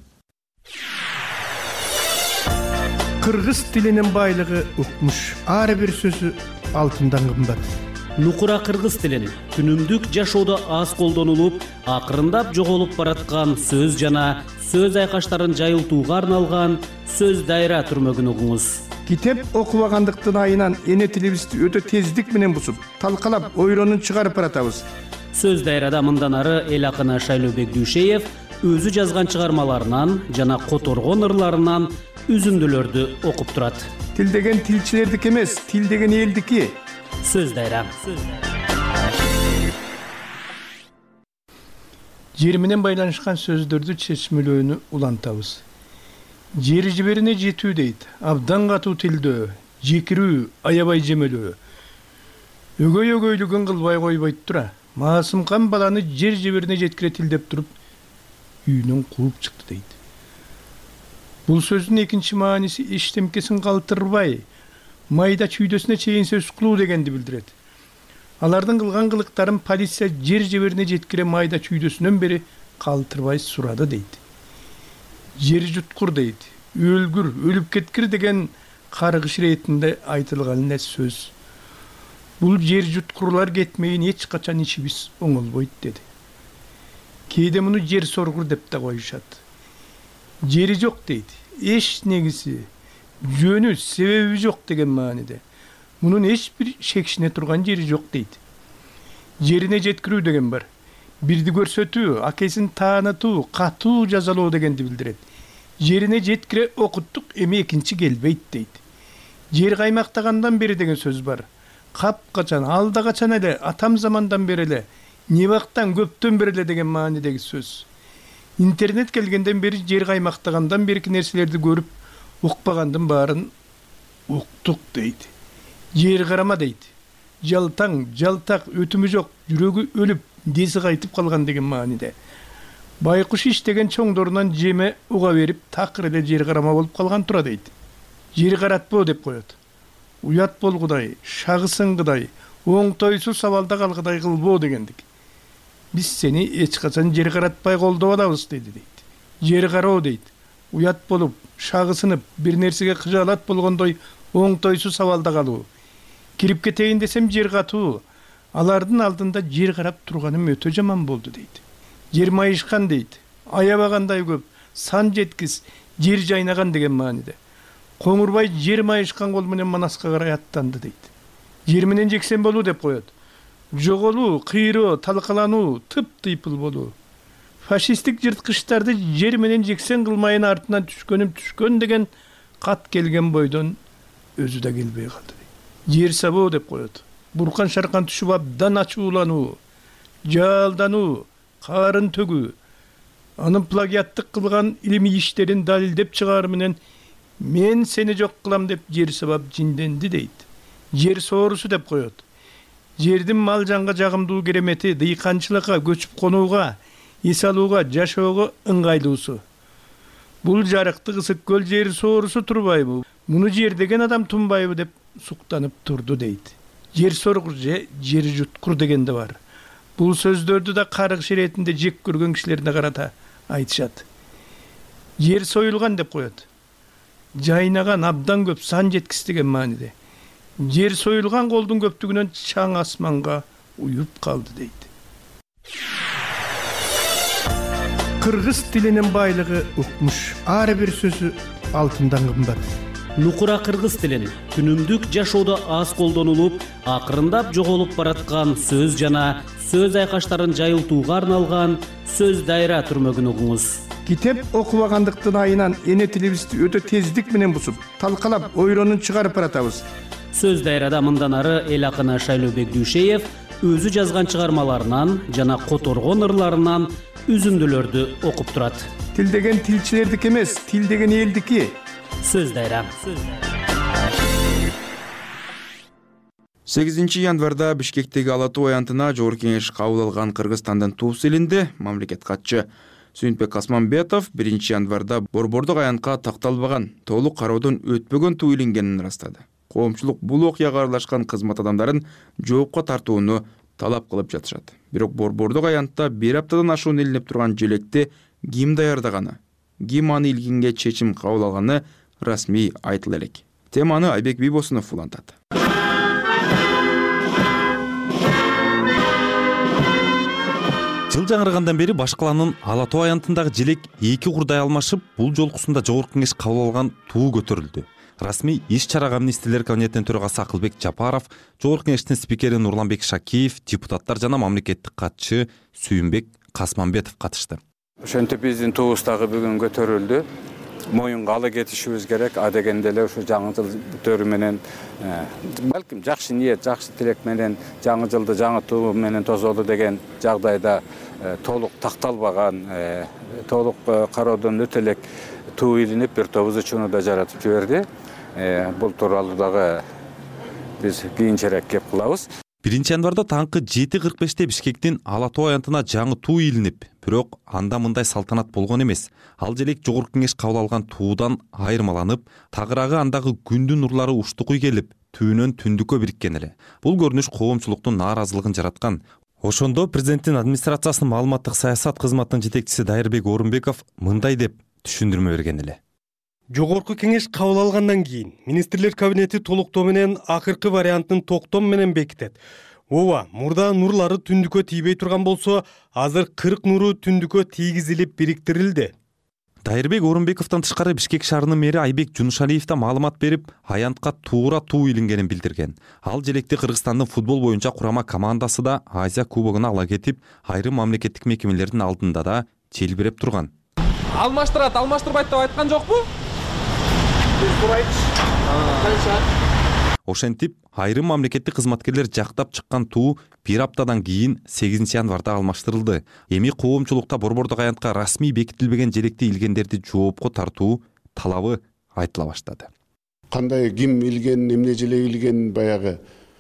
Кыргыз тилинин байлыгы укмуш. Ар бир сөзү алтындан кымбат. Нукура кыргыз тилин күнүмдүк жашоодо аз колдонулуп, акырындап жоголуп бараткан сөз жана сөз айкаштарын жайылтууга арналган сөз дайра түрмөгүн угуңуз. Китеп окубагандыктын айынан эне тилибизди өтө тездик менен бусуп, талкалап, ойронун чыгарып баратабыз. Сөз дайрада мындан ары эл акыны Шайлообек Дүйшеев өзү жазган чыгармаларынан жана которгон ырларынан үзүндүлөрдү окуп турат. Тил деген тилчилердики эмес, тил деген элдики. Сөз дайра. Жер менен байланышкан сөздөрдү чечмелөөнү улантабыз. Жер жиберине жетүү дейт, абдан катуу тилдөө, жекирүү, аябай жемелөө. Өгөй-өгөйлүгүн кылбай койбойт тура, маасымкан баланы жер жиберине жеткире тилдеп туруп, үйүнөн кууп чыкты дейт. Бул сөздүн экинчи мааниси эчтемкесин калтырбай, майда чүйдөсүнө чейин сөз кылуу дегенди билдирет. Алардын кылган кылыктарын полиция жер жиберине жеткире майда чүйдөсүнөн бери калтырбай сурады дейт. Жер жуткур дейт, өлгүр, өлүп кеткир деген каргыш иретинде айтылган эле сөз. Бул жер жуткурлар кетмейин эч качан ичибиз оңолбойт деди. Кээде муну жер соргур деп да коюшат. Жери жок дейт, эч негиси, жөнү, себеби жок деген мааниде. Мунун эч бир шекшине турган жери жок дейт. Жерине жеткирүү деген бар. Бирди көрсөтүү, акесин таанытуу, катуу жазалоо дегенди билдирет. Жерине жеткире окуттук, эми экинчи келбейт дейт. Жер каймактагандан бери деген сөз бар. Капкачан, алда качан эле, атам замандан бери эле, небактан көптөн бери эле деген маанидеги сөз. Интернет келгенден бери жер каймактагандан берки нерселерди көрүп, укпагандын баарын уктук дейт. Жер карама дейт. Жалтаң, жалтак, өтүмү жок, жүрөгү өлүп, деси кайтып калган деген мааниде. Байкуш иштеген чоңдорунан жеме уга берип, такыр эле жер карама болуп калган тура дейт. Жер каратпоо деп коет. Уят болгудай, шагысыңгыдай, оңтойсуз сабалда калгыдай кылбоо дегендик. Биз сени эч качан жер каратпай колдоп алабыз деди дейт. Жер кароо дейт. Уят болуп, шагысынып, бир нерсеге кыжаалат болгондой оңтойсуз сабалда калуу. Кирип кетейин десем жер катуу. Алардын алдында жер карап турганым өтө жаман болду дейт. Жер майышкан дейт. Аябагандай көп, сан жеткис, жер жайнаган деген мааниде. Коңурбай жер майышкан кол менен Манаска карай аттанды дейт. Жер менен жексен болуу деп коет. Жоголуу, кыйроо, талкалануу, тыптыйпыл болуу. Фашисттик жырткычтарды жер менен жексен кылмайын артынан түшкөн деген кат келген бойдон өзү да келбей калды. Жер сабоо деп коет. Буркан шаркан түшүп абдан ачуулануу, жалдануу, карын төгүү, анын плагиаттык кылган илимий иштерин далилдеп чыгаар менен мен сени жок кылам деп жер сабап жинденди дейт. Жер соорусу деп коет. Жердин мал жанга жагымдуу керемети, дыйканчылыкка, көчүп конууга, эс алууга, жашоого ыңгайлуусу. Бул жарыкты ысык көл жер соорусу турбайбы? Муну жер деген адам тунбайбы деп суктанып турду дейт. Жер соргур же жер жуткур деген да бар. Бул сөздөрдү да каргыш иретинде жек көргөн кишилерге карата айтышат. Жер союлган деп коет. Жайнаган абдан көп, сан жеткис деген мааниде. Жер союлган колдун көптүгүнөн чаң асманга уюп калды дейт. Кыргыз тилинин байлыгы укмуш. Ар бир сөзү алтындан кымбат. Нукура кыргыз тилин күнүмдүк жашоодо аз колдонулуп, акырындап жоголуп бараткан сөз жана сөз айкаштарын жайылтууга арналган сөз дайра түрмөгүн угуңуз. Китеп окубагандыктын айынан эне тилибизди өтө тездик менен бусуп, талкалап, ойронун чыгарып баратабыз. Сөз дайрада мындан ары эл акыны Шайлообек Дүйшеев өзү жазган чыгармаларынан жана которгон ырларынан үзүндүлөрдү окуп турат. Тил деген тилчилердики эмес, тил деген элдики. Сөз дайра. 8 январда Бишкектеги Ала Тоо аянтына Жогорку Кеңеш кабыл алган Кыргызстандын туус элинде мамлекет катчы Сүйүнбек Касманбетов 1 январда борбордук аянтка такталбаган, толук кароодон өтпөгөн туу илингенин ырастады. Коомчулук бул окуяга аралашкан кызмат адамдарын жоопко тартууну талап кылып жатышат. Бирок борбордук аянтта 1 аптадан ашуун илинип турган желекти ким даярдаганы, ким аны илгенге чечим кабыл алганы расмий айтыла элек. Теманы Айбек Бибосунов улантат. Жыл жаңыргандан бери баш калаанын Ала Тоо аянтындагы желек 2 курдай алмашып, бул жолкусунда Жогорку Кеңеш кабыл алган туу көтөрүлдү. Расмий иш-чарага Министрлер кабинетинин төрагасы Акылбек Жапаров, Жогорку Кеңештин спикери Нурланбек Шакиев, депутаттар жана мамлекеттик катчы Сүйүнбек Касманбетов катышты. Ошентип биздин туубуздагы бүгүн көтөрүлдү. Моюнга ала кетишибиз керек. А дегенде эле ушу жаңы жыл бүтөөрү менен балким жакшы ниет, жакшы тилек менен жаңы жылды жаңы туу менен тозолу деген жагдайда толук такталбаган, толук кароодон өтө элек туу илинип бир топ ызычууну да жаратып жиберди. Бул тууралуу дагы биз кийинчерээк кеп кылабыз. 1 январда таңкы 7:45 Бишкектин Ала Тоо аянтына жаңы туу илинип, бирок анда мындай салтанат болгон эмес. Ал желек Жогорку Кеңеш кабыл алган туудан айырмаланып, тагыраагы андагы күндүн нурлары уштукуй келип, түүнөн түндүккө бириккен эле. Бул көрүнүш коомчулуктун нааразылыгын жараткан. Ошондо президенттин администрациясынын маалыматтык саясат кызматынын жетекчиси Дайырбек Орунбеков мындай деп түшүндүрмө берген эле. Жогорку Кеңеш кабыл алгандан кийин Министрлер кабинети толуктоо менен акыркы вариантын токтом менен бекитет. Ооба, мурда нурлары түндүккө тийбей турган болсо, азыр 40 нуру түндүккө тийгизилип бириктирилди. Дайырбек Орунбековдон тышкары Бишкек шаарынын мэри Айбек Жунушалиев да маалымат берип, аянтка туура туу илингенин билдирген. Ал желекти Кыргызстандын футбол боюнча курама командасы да Азия кубогуна ала кетип, айрым мамлекеттик мекемелердин алдында да желбиреп турган. Алмаштырат, алмаштырбайт деп айткан жокпу? Ошентип, айрым мамлекеттик кызматкерлер жактап чыккан туу 1 аптадан кийин 8 январда алмаштырылды. Эми коомчулукта борбордук аянтка расмий бекитилбеген желекти илгендерди жоопко тартуу талабы айтыла баштады. Кандай ким илген, эмне желек илген баягы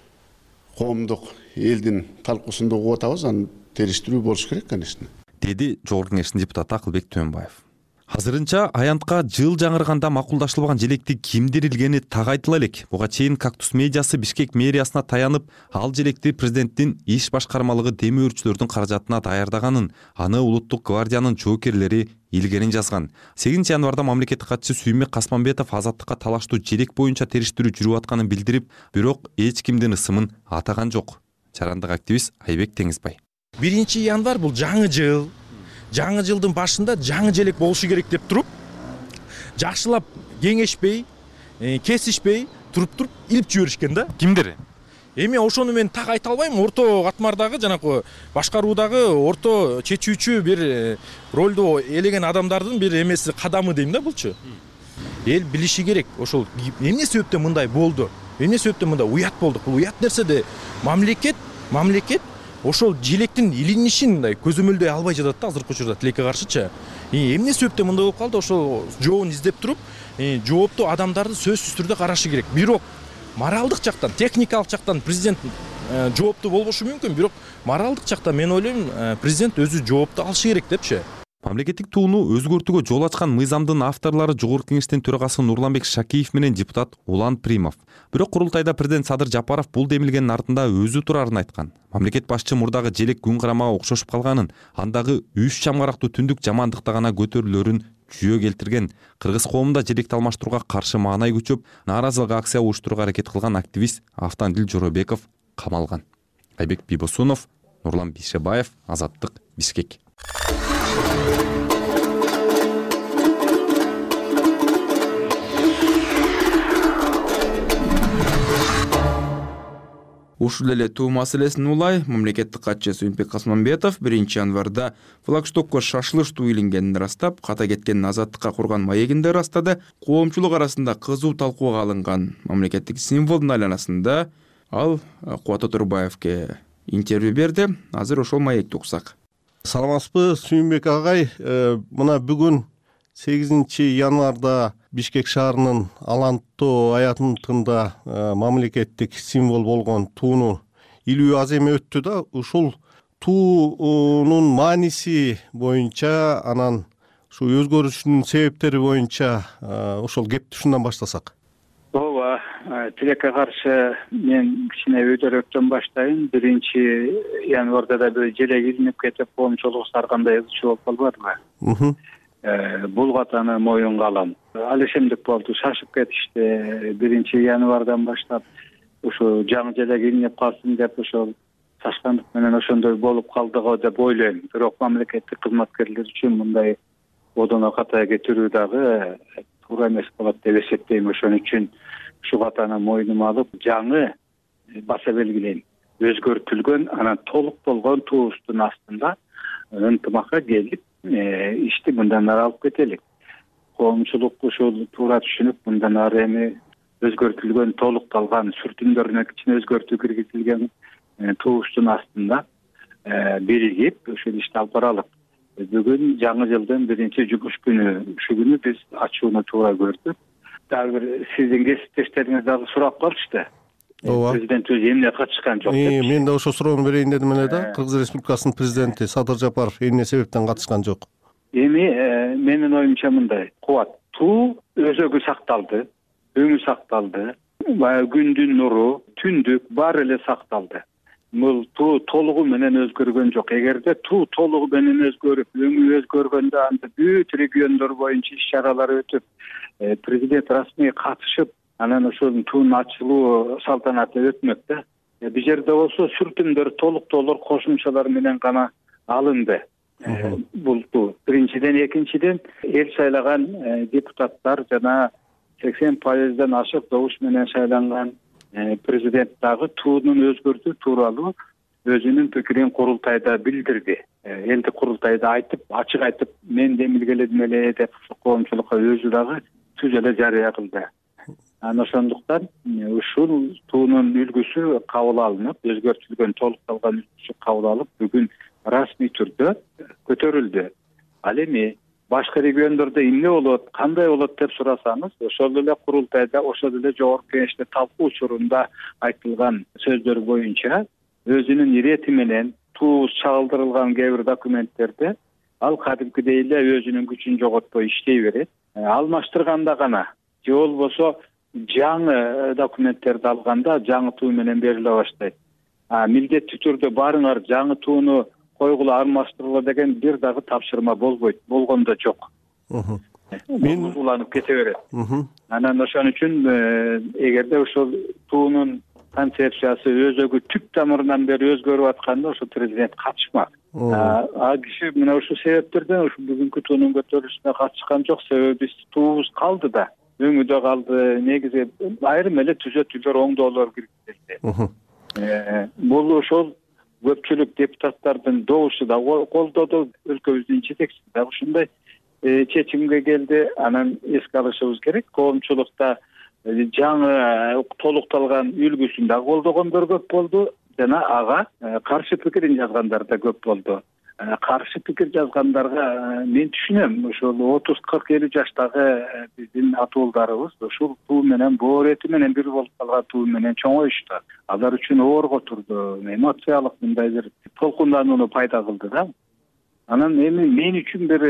коомдук элдин талкуусунда угуп атабыз, аны териштирүү болуш керек, конечно. Деди Жогорку Кеңештин депутаты Акылбек Төөнбаев. Азырынча аянтка жыл жаңырганда макулдашылбаган желекти кимдир илгени так айтыла элек. Буга чейин Кактус медиасы Бишкек мэриясына таянып, ал желекти президенттин иш башкармалыгы демөө өрчүлөрдүн каражатына даярдаганын, аны Улуттук гвардиянын жоокерлери илгенин жазган. 8 январда мамлекеттик катчы Сүйүнбек Касманбетов азаттыкка талаштуу желек боюнча териштирүү жүрүп атканын билдирип, бирок эч кимдин ысымын атаган жок. Жарандык активист Айбек Теңизбай. 1 январ бул жаңы жыл. Жаңы жылдын башында жаңы желек болушу керек деп туруп, жакшылап кеңешпей, кесишпей туруп илип жиберишкен да. Кимдер? Эми ошону мен так айта албайм. Орто катмардагы жанакы башкаруудагы орто чечүүчү бир ролду элеген адамдардын бир эмеси, кадамы дейм да булчу. Эл билиши керек. Ошол эмне себептен мындай болду? Эмне себептен мындай уят болдук? Бул уят нерседе мамлекет ошол желектин илинишин мындай көзөмөлдөй албай жатат да азыркы учурда тилекке каршычы. Эмне себептен мындай болуп калды? Ошол жообун издеп туруп, жоопту адамдарды сөзсүз түрдө карашы керек. Бирок моралдык жактан, техникалык жактан президент жоопту болбошу мүмкүн, бирок моралдык жактан мен ойлойм, президент өзү жоопту алышы керек депчи. Мамлекеттик тууну өзгөртүүгө жол ачкан мыйзамдын авторлору Жогорку Кеңештин төрагасы Нурланбек Шакиев менен депутат Улан Примов. Бирок курултайда президент Садыр Жапаров бул демилгендин артында өзү турарын айткан. Мамлекет башчы мурдагы желек күн карамага окшошуп калганын, андагы 3 чамгарактуу түндүк жамандыкта гана көтөрүлөрүн жүйө келтирген. Кыргыз коомунда желекти алмаштырууга каршы маанай күчөп, нааразылык акция уюштурууга аракет кылган активист Автандил Жоробеков камалган. Айбек Бибосунов, Нурлан Бишебаев, Азаттык, Бишкек. Ушул эле туу маселесин улай мамлекеттик катчы Сүйүнбек Касманбетов 1 январда флагштокко шашылыш туу илингенин ырастап, ката кеткен Азаттыкка курган маегинде ырастады. Коомчулук арасында кызуу талкууга алынган мамлекеттик символдун айланасында ал Кубат Отурбаевке интервью берди. Азыр ошол маекти уксак. саламатсызбы Сүйүнбек агай? Мына бүгүн 8 январда Бишкек шаарынын аланттуу аянтында мамлекеттик символ болгон тууну илүү аз эме өттү да. Ушул туунун мааниси боюнча, анан ушу өзгөрүшүнүн себептери боюнча ошол кепти ушундан баштасак. Ооба, тилекке каршы мен кичине өйдөрөөктөн баштайын. 1 январда да бир желек илинип кетип, коомчулук саргандай ызчуу болуп калбадыбы? Бул катаны моюнга алам. Ал ишемдик болду, шашып кетишти. 1 январдан баштап ушу жаңы желек илинип калсын деп ошол шашкандык менен ошондой болуп калды го деп ойлойм. Бирок мамлекеттик кызматкерлер үчүн мындай одоно ката кетирүү дагы туура эмес болот деп эсептейм. Ошон үчүн ушу катаны мойнума алып, жаңы баса белгилейм. Өзгөртүлгөн, анан толук болгон туубуздун астында ынтымакка келип, ишти мындан ары алып кетелик. Коомчулук ушул туура түшүнүп, мындан ары эми өзгөртүлгөн, толукталган, сүртүмдөрүнө кичине өзгөртүү киргизилген туубуздун астында биригип ушул ишти алып баралык. Бүгүн жаңы жылдын 1 жумуш күнү. Ушул күнү биз ачууну туура көрдүк. Дагы бир сиздин кесиптештериңиз дагы сурап калышты. Президент өзү эмне катышкан жок деп. Мен да ошо суроону берейин дедим эле да. Кыргыз Республикасынын президенти Садыр Жапаров эмне себептен катышкан жок? Эми менин оюмча мындай. Кубат туу өзөгү сакталды, өңү сакталды, баягы күндүн нуру, түндүк баары эле сакталды. Бул туу толугу менен өзгөргөн жок. Эгерде туу толугу менен өзгөрүп, өңү өзгөргөндө анда бүт региондор боюнча иш-чаралар өтүп, президент расмий катышып, анан ошол туунун ачылуу салтанаты өтмөк да. Бул жерде болсо сүртүмдөр, толуктоолор, кошумчалар менен гана алынды. Бул биринчиден, экинчиден эл сайлаган депутаттар жана 80%дан ашык добуш менен шайланган президент дагы туунун өзгөртүү тууралуу өзүнүн пикирин курултайда билдирди. Элдик курултайда айтып, ачык айтып, мен демилгеледим эле деп коомчулукка өзү дагы түз эле жарыя кылды. Анан ошондуктан ушул туунун үлгүсү кабыл алынып, өзгөртүлгөн, толукталган үлгүсү кабыл алып, бүгүн расмий түрдө көтөрүлдү. Ал эми башка региондордо эмне болот, кандай болот деп сурасаңыз, ошол эле курултайда, ошол эле жогорку кеңеште талкуу учурунда айтылган сөздөр боюнча өзүнүн ирети менен туубуз чагылдырылган кээ бир документтерде ал кадимкидей эле өзүнүн күчүн жоготпой иштей берет. Алмаштырганда гана же болбосо жаңы документтерди алганда жаңы туу менен бериле баштайт. Милдеттүү түрдө барыңар жаңы тууну койгула, алмаштыргыла деген бир дагы тапшырма болбойт, болгондо жок. Мен уланып кете берет. Анан ошон үчүн эгерде ошол туунун концепциясы өзөгү түп тамырынан бери өзгөрүп атканда ошо президент катышмак. Киши мына ушул себептерден ушу бүгүнкү туунун көтөрүлүшүнө катышкан жок. Себеби биз туубуз калды да, өңүдө калды. Негизи айрым эле түзөтүүлөр, оңдоолор киргизилди. Бул ошол көпчүлүк депутаттардын добушу да колдоду, өлкөбүздүн жетекчиси да ушундай чечимге келди. Анан эске алышыбыз керек, коомчулукта жаңы толукталган үлгүсүн да колдогондор көп болду жана ага каршы пикирин жазгандар да көп болду. Каршы пикир жазгандарга мен түшүнөм. Ошол 30-40-50 жаштагы биздин атуулдарыбыз ушул туу менен, боор эти менен бир болуп калган туу менен чоңоюшту. Алар үчүн оорго турду, эмоциялык мындай бир толкунданууну пайда кылды да. Анан эми мен үчүн бир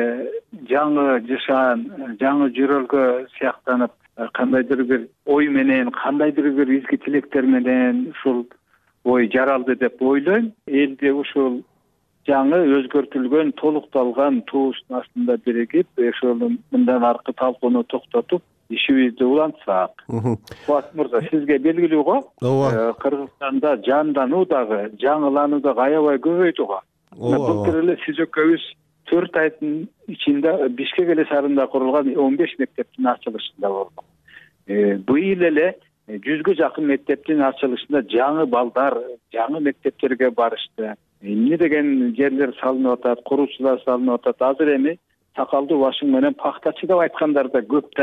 жаңы жашаан, жаңы жөрөлгө сыяктанып, кандайдыр бир ой менен, кандайдыр бир изги тилектер менен ушул ой жаралды деп ойлойм. Элди ушул жаңы өзгөртүлгөн, толукталган туубуздун астында биригип, ошол мындан аркы талкууну токтотуп, ишибизди улантсак. Кубат мырза, сизге белгилүү го, Кыргызстанда жандануу дагы, жаңылануу дагы аябай көбөйдү го. Былтыр эле сиз экөөбүз 4 айдын ичинде Бишкек эле шаарында курулган 15 мектептин ачылышында болдук. Быйыл эле 100гө жакын мектептин ачылышында жаңы балдар, жаңы мектептерге барышты. Эмне деген жерлер салынып атат, куруучулар салынып атат. Азыр эми сакалдуу башың менен пахтачы деп айткандар да көп да.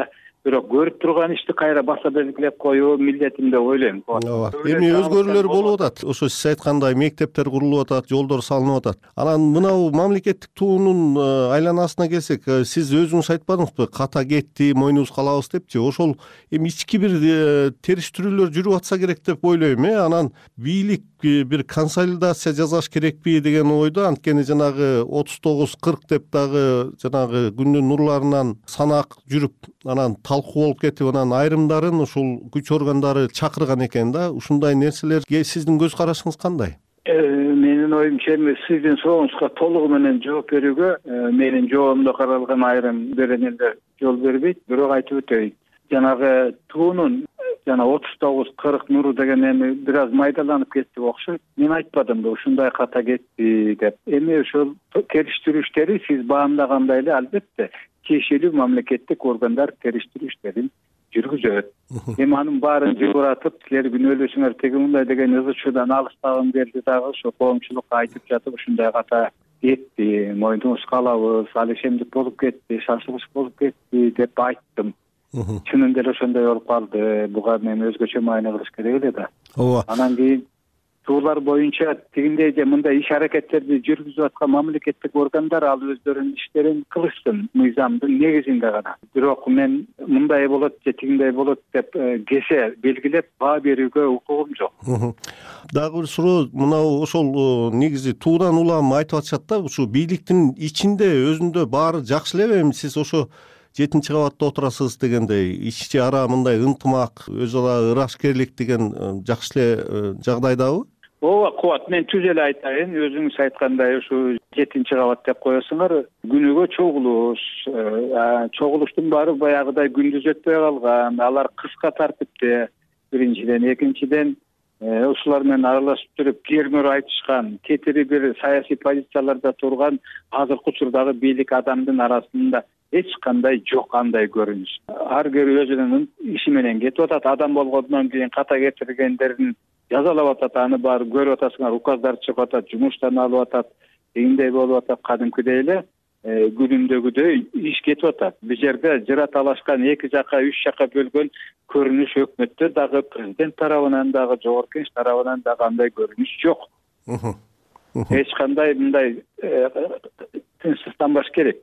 бирок көрүп турган ишти кайра баса белгилеп коюу милдетим деп ойлойм. ооба. Эми өзгөрүүлөр болуп атат. Ошо сиз айткандай мектептер курулуп атат, жолдор салынып атат. Анан мынау мамлекеттик туунун айланасына келсек, сиз өзүңүз айтпадыңызбы, ката кетти, мойнубуз калабыз депчи. Ошол эми ички бир териштирүүлөр жүрүп атса керек деп ойлойм. Анан бийлик бир консолидация жасаш керекпи деген ойдо, анткени жанагы 39-40 деп дагы жанагы күндүн нурларынан санак жүрүп, анан талкуу болуп кетип, анан айрымдарын ушул күч органдары чакырган экен да. Ушундай нерселерге сиздин көз карашыңыз кандай? Менин оюмча эми сиздин сурооңузга толугу менен жооп берүүгө менин жообумда каралган айрым беренелер жол бербейт. Бирок айтып өтөйүн. Жанагы туунун жана 39-40 нуру деген эми бир аз майдаланып кетти окшойт. Мен айтпадымбы ушундай ката кетти деп. Эми ошол териштирүү иштери сиз баамдагандай эле албетте тиешелүү мамлекеттик органдар териштирүү иштерин жүргүзөт. Эми анын баарын жыбыратып, силер күнөөлөсүңөр теги мындай деген ызычуудан алыстагым келди дагы ошо коомчулукка айтып жатып ушундай ката кетти, мойнубуз калабыз, ал ишемдик болуп кетти, шашылыш болуп кетти деп айттым. Чынында эле ошондой болуп калды. Буга мен өзгөчө маани кылыш керек эле да. Ооба. Анан кийин туулар боюнча тигиндей же мындай иш аракеттерди жүргүзүп аткан мамлекеттик органдар ал өздөрүнүн иштерин кылышсын мыйзамдын негизинде гана. Бирок мен мындай болот же тигиндей болот деп кесе белгилеп баа берүүгө укугум жок. Дагы бир суроо, мынау ошол негизи туудан улам айтып атышат да, ушу бийликтин ичинде өзүндө баары жакшы элеби? Эми сиз ошо 7-чи кабатта отурасыз дегендей, ичи ара мындай ынтымак, өз ара ырашкерлик деген жакшы эле жагдайдабы? Ооба, Кубат, мен түз эле айтайын. Өзүңүз айткандай ушу 7-чи кабат деп коесуңар, күнүгө чогулуштун баары баягыдай күндүз өтпөй калган. Алар кыска тартипте. Биринчиден, экинчиден ушулар менен аралашып жүрүп кермөр айтышкан, кетири бир саясий позицияларда турган азыркы учурдагы бийлик адамдын арасында эч кандай жок андай көрүнүш. Ар бирөө өзүнүн иши менен кетип атат. Адам болгондон кийин ката кетиргендерин жазалап атат, аны баары көрүп атасыңар, указдар чыгып атат, жумуштан алып атат, дегендей болуп атат, кадимкидей эле күнүмдөгүдөй иш кетип атат. Бул жерде жыра талашкан, эки жака, үч жака бөлгөн көрүнүш өкмөттө дагы, президент тарабынан дагы, жогорку кеңеш тарабынан дагы андай көрүнүш жок. Эч кандай мындай тынчсызданбаш керек.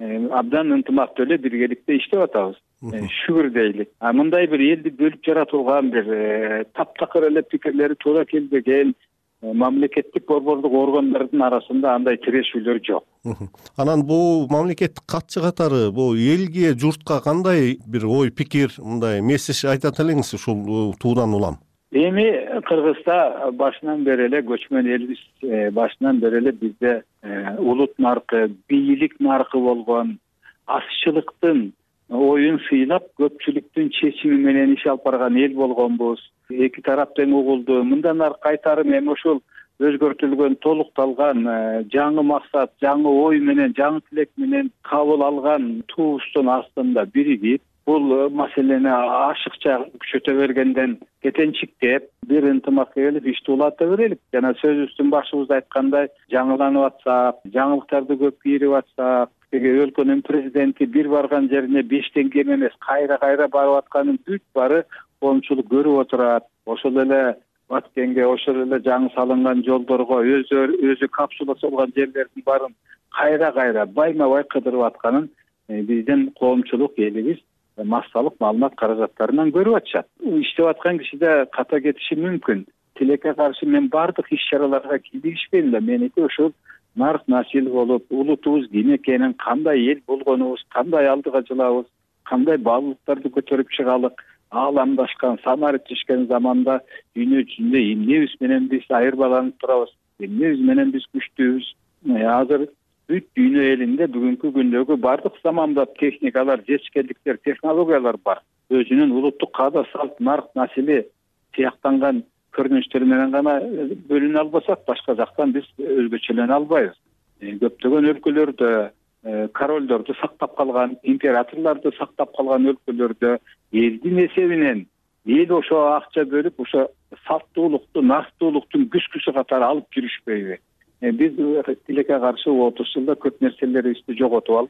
Абдан ынтымактуу эле биргеликте иштеп атабыз. Шүгүр дейли. Мындай бир элди бөлүп жаратылган бир таптакыр эле пикирлери туура келбеген мамлекеттик борбордук органдардын арасында андай тирешүүлөр жок. Анан бул мамлекеттик катчы катары бул элге, журтка кандай бир ой пикир, мындай месседж айтат элеңиз ушул туудан улам? Эми Кыргызда башынан бери эле көчмөн элбиз, башынан бери эле бизде улут наркы, бийлик наркы болгон, азчылыктын оюн сыйлап, көпчүлүктүн чечими менен иш алып барган эл болгонбуз. Эки тарап тең угулду. Мындан ары кайтарым эми ушул өзгөртүлгөн, толукталган жаңы максат, жаңы ой менен, жаңы тилек менен кабыл алган туубуздун астында биригип, бул маселени ашыкча күчөтө бергенден кетенчиктеп, бир ынтымакка келип ишти улата берелик. Жана сөзүбүздүн башыбыз айткандай, жаңыланып атсак, жаңылыктарды көп кийирип атсак, өлкөнүн президенти бир барган жерине 5тен кем эмес кайра барып атканын бүт баары коомчулук көрүп отурат. Ошол эле Баткенге, ошол эле жаңы салынган жолдорго, өзү капсула солгон жерлердин баарын кайра байма-бай кыдырып атканын биздин коомчулук элибиз массалык маалымат каражаттарынан көрүп атышат. Иштеп аткан кишиде ката кетиши мүмкүн. Тилекке каршы мен бардык иш-чараларга кийлигишпейм да, меники ушул нарк насил болуп, улутубуз ким экенин, кандай эл болгонубуз, кандай алдыга жылабыз, кандай баалуулуктарды көтөрүп чыгалык, ааламдашкан, самар тишкен заманда дүйнө жүзүндө эмнебиз менен биз айырбаланып турабыз, эмнебиз менен биз күчтүүбүз. Азыр бүт дүйнө элинде бүгүнкү күндөгү бардык замандап техникалар, жетишкендиктер, технологиялар бар. Өзүнүн улуттук каада салт, нарк насили сыяктанган көрүнүштөр менен гана бөлүнө албасак, башка жактан биз өзгөчөлөнө албайбыз. Көптөгөн өлкөлөрдө королдорду сактап калган, императорлорду сактап калган өлкөлөрдө элдин эсебинен эл ошо акча бөлүп, ошо салттуулукту, настуулуктун күчкүсү катары алып жүрүшпөйбү? Биз тилекке каршы 30 жылда көп нерселерибизди жоготуп алдык.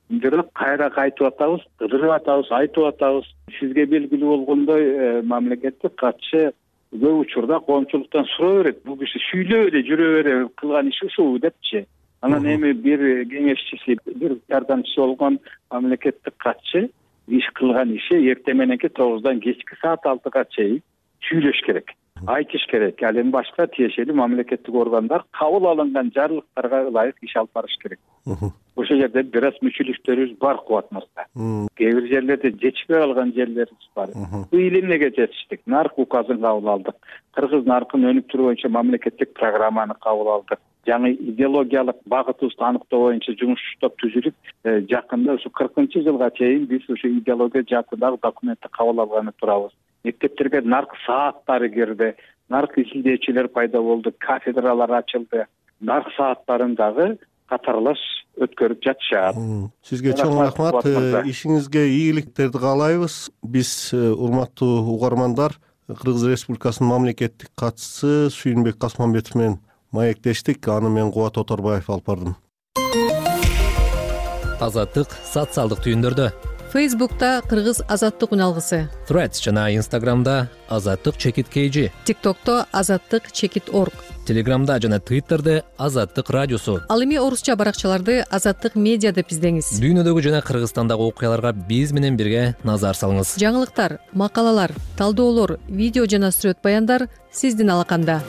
бирок кайра кайтып атабыз, кыдырып атабыз, айтып атабыз. Сизге белгилүү болгондой мамлекеттик катчы көп учурда коомчулуктан суроо берет. Бул киши сүйлөп эле жүрө бере кылган иши ушул депчи. Анан эми бир кеңешчиси, бир жардамчысы болгон мамлекеттик катчы иш кылган иши эртең мененки 9-дан кечки саат 6-га чейин сүйлөш керек, айтыш керек. Ал эми башка тиешелүү мамлекеттик органдар кабыл алынган жарлыктарга ылайык иш алып барыш керек. Ошол жерде бир аз мүчүлүктөрүбүз бар, Кубат мырза. Кээ бир жерлерде жетишпей калган жерлерибиз бар. Быйыл эмнеге жетиштик? Нарк указын кабыл алдык. Кыргыз наркын өнүктүрүү боюнча мамлекеттик программаны кабыл алдык. Жаңы идеологиялык багытыбызды аныктоо боюнча жумуш топ түзүлүп, жакында ушу 40-жылга чейин биз ушу идеология жаатындагы документти кабыл алганы турабыз. Мектептерге нарк сааттары кирди, нарк изилдөөчүлөр пайда болду, кафедралар ачылды. Нарк сааттарын дагы катарлаш өткөрүп жатышат. Сизге чоң рахмат. Ишиңизге ийгиликтерди каалайбыз. Биз урматтуу угармандар, Кыргыз Республикасынын мамлекеттик катчысы Сүйүнбек Касманбетов менен маектештик. Аны мен Кубат Оторбаев алып бардым. Азаттык социалдык түйүндөрдө. Facebook'ta Kırgız Azatlık Unalgısı, Threads жана Instagram'da Azatlık Çekit KG, TikTok'ta Azatlık Çekit Org, Telegram'da жана Twitter'de Azatlık Radyosu. Ал эми орусча баракчаларды Азаттык медиа деп издеңиз. Дүйнөдөгү жана Кыргызстандагы окуяларга биз менен бирге назар салыңыз. Жаңылыктар, макалалар, талдоолор, видео жана сүрөт баяндар сиздин алаканда.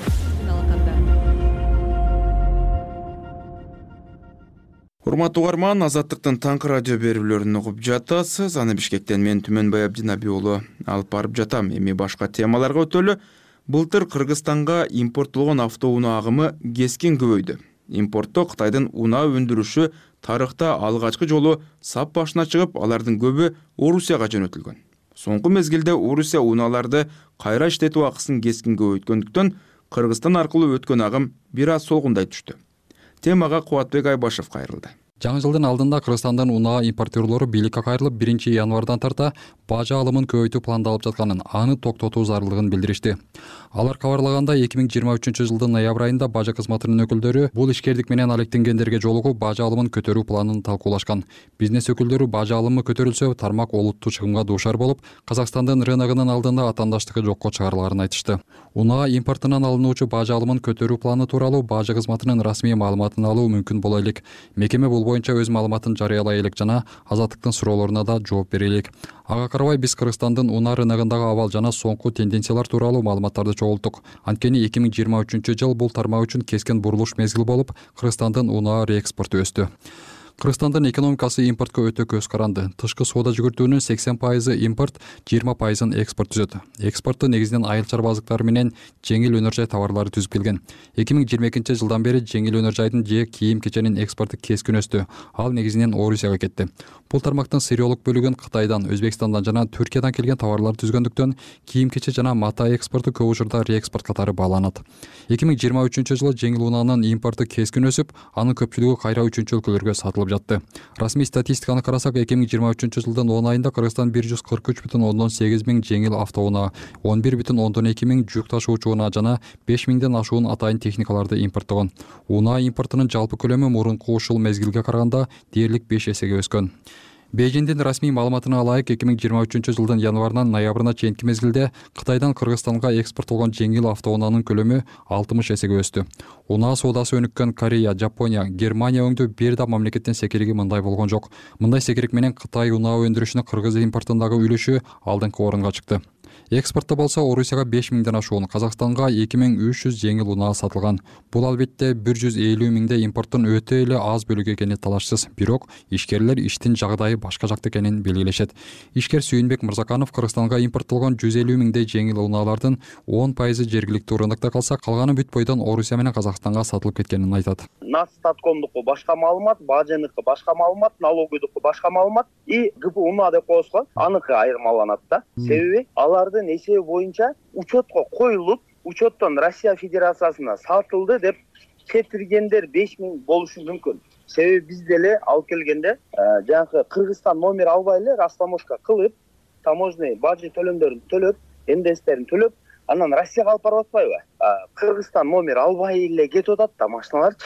Урматтуу угарман, Азаттыктын таңкы радио берүүлөрүн угуп жатасыз. Аны Бишкектен мен Түмөнбай Абдинабий уулу алып барып жатам. Эми башка темаларга өтөлү. Былтыр Кыргызстанга импорттолгон автоунаа агымы кескин көбөйдү. Импортто Кытайдын унаа өндүрүшү тарыхта алгачкы жолу сап башына чыгып, алардын көбү Орусияга жөнөтүлгөн. Соңку мезгилде Орусия унааларды кайра иштетүү акысын кескин көбөйткөндүктөн Кыргызстан аркылуу өткөн агым бир аз солгундай түштү. Темага Кубатбек Айбашев кайрылды. Жаңы жылдын алдында Кыргызстандан унаа импортерлору бийликке кайрылып, 1-январдан тарта бажа алымын көбөйтүү пландалып жатканын, аны токтотуу зарылдыгын билдиришти. Алар кабарлагандай 2023-жылдын ноябрь айында бажа кызматынын өкүлдөрү бул ишкердик менен алектенгендерге жолугуп, бажа алымын көтөрүү планын талкуулашкан. Бизнес өкүлдөрү бажа алымы көтөрүлсө, тармак олуттуу чыгымга дуушар болуп, Казакстандын рыногунун алдында атаандаштыгы жокко чыгарыларын айтышты. Унаа импортунан алынуучу бажа алымын көтөрүү планы тууралуу бажа кызматынын расмий маалыматын алуу мүмкүн боло элек. Мекеме бул боюнча өз маалыматын жарыялай элек жана Азаттыктын суроолоруна да жооп бере элек. Ага карабай биз Кыргызстандын унаа рыногундагы абал жана соңку тенденциялар тууралуу маалыматтарды чогулттук. Анткени 2023-жыл бул тармак үчүн кескен бурулуш мезгил болуп, Кыргызстандын унаа реэкспорту өстү. Кыргызстандын экономикасы импортко өтө көз каранды. Тышкы соода жүгүртүүнүн 80% импорт, 20% экспорт түзөт. Экспортту негизинен айыл чарба азыктары менен жеңил өнөр жай товарлары түзүп келген. 2022-жылдан бери жеңил өнөр жайдын же кийим-кеченин экспорту кескин өстү. Ал негизинен Орусияга кетти. Бул тармактын сырьёлук бөлүгүн Кытайдан, Өзбекстандан жана Түркиядан келген товарлар түзгөндүктөн кийим-кече жана мата экспорту көп учурда реэкспорт катары бааланат. 2023-жылы жеңил унаанын импорту кескин өсүп, анын көпчүлүгү кайра үчүнчү өлкөлөргө сатылып жатты. Расмий статистиканы карасак, 2023-жылдын 10 айында Кыргызстан 143,8 миң жеңил автоунаа, 11,2 миң жүк ташуучу унаа жана 5 миңден ашуун атайын техникаларды импорттогон. Унаа импортунун жалпы көлөмү мурунку ушул мезгилге караганда дээрлик 5 эсеге өскөн. Бейжиңдин расмий маалыматына ылайык 2023-жылдын январынан ноябрына чейинки мезгилде Кытайдан Кыргызстанга экспорттолгон жеңил автоунаанын көлөмү 60 эсеге өстү. Унаа соодасы өнүккөн Корея, Жапония, Германия өңдүү бир да мамлекеттин секириги мындай болгон жок. Мындай секирик менен Кытай унаа өндүрүшүнүн Кыргыз импортундагы үлүшү алдыңкы орунга чыкты. Экспортто болсо Орусияга 5 миңден ашуун, Казакстанга 2300 жеңил унаа сатылган. Бул албетте 150 миңде импорттун өтө эле аз бөлүгү экени талашсыз. Бирок ишкерлер иштин жагдайы башка жакта экенин белгилешет. Ишкер Сүйүнбек Мырзаканов Кыргызстанга импорттолгон 150 миңдей жеңил унаалардын 10% жергиликтүү рынокто калса, калганы бүт бойдон Орусия менен Казакстанга сатылып кеткенин айтат. Настаткомдуку башка маалымат, бажыныкы башка маалымат, налогойдуку башка маалымат и ГПУ унаа деп коебузго аныкы айырмаланат да. Себеби аларды эсеби боюнча учетко коюлуп, учеттон Россия Федерациясына сатылды деп кетиргендер 5 миң болушу мүмкүн. Себеби биз деле алып келгенде жанагы Кыргызстан номер албай эле растаможка кылып, таможный бажы төлөмдөрүн төлөп, НДСтерин төлөп, анан Россияга алып барып атпайбы? Кыргызстан номер албай эле кетип атат да машиналарчы.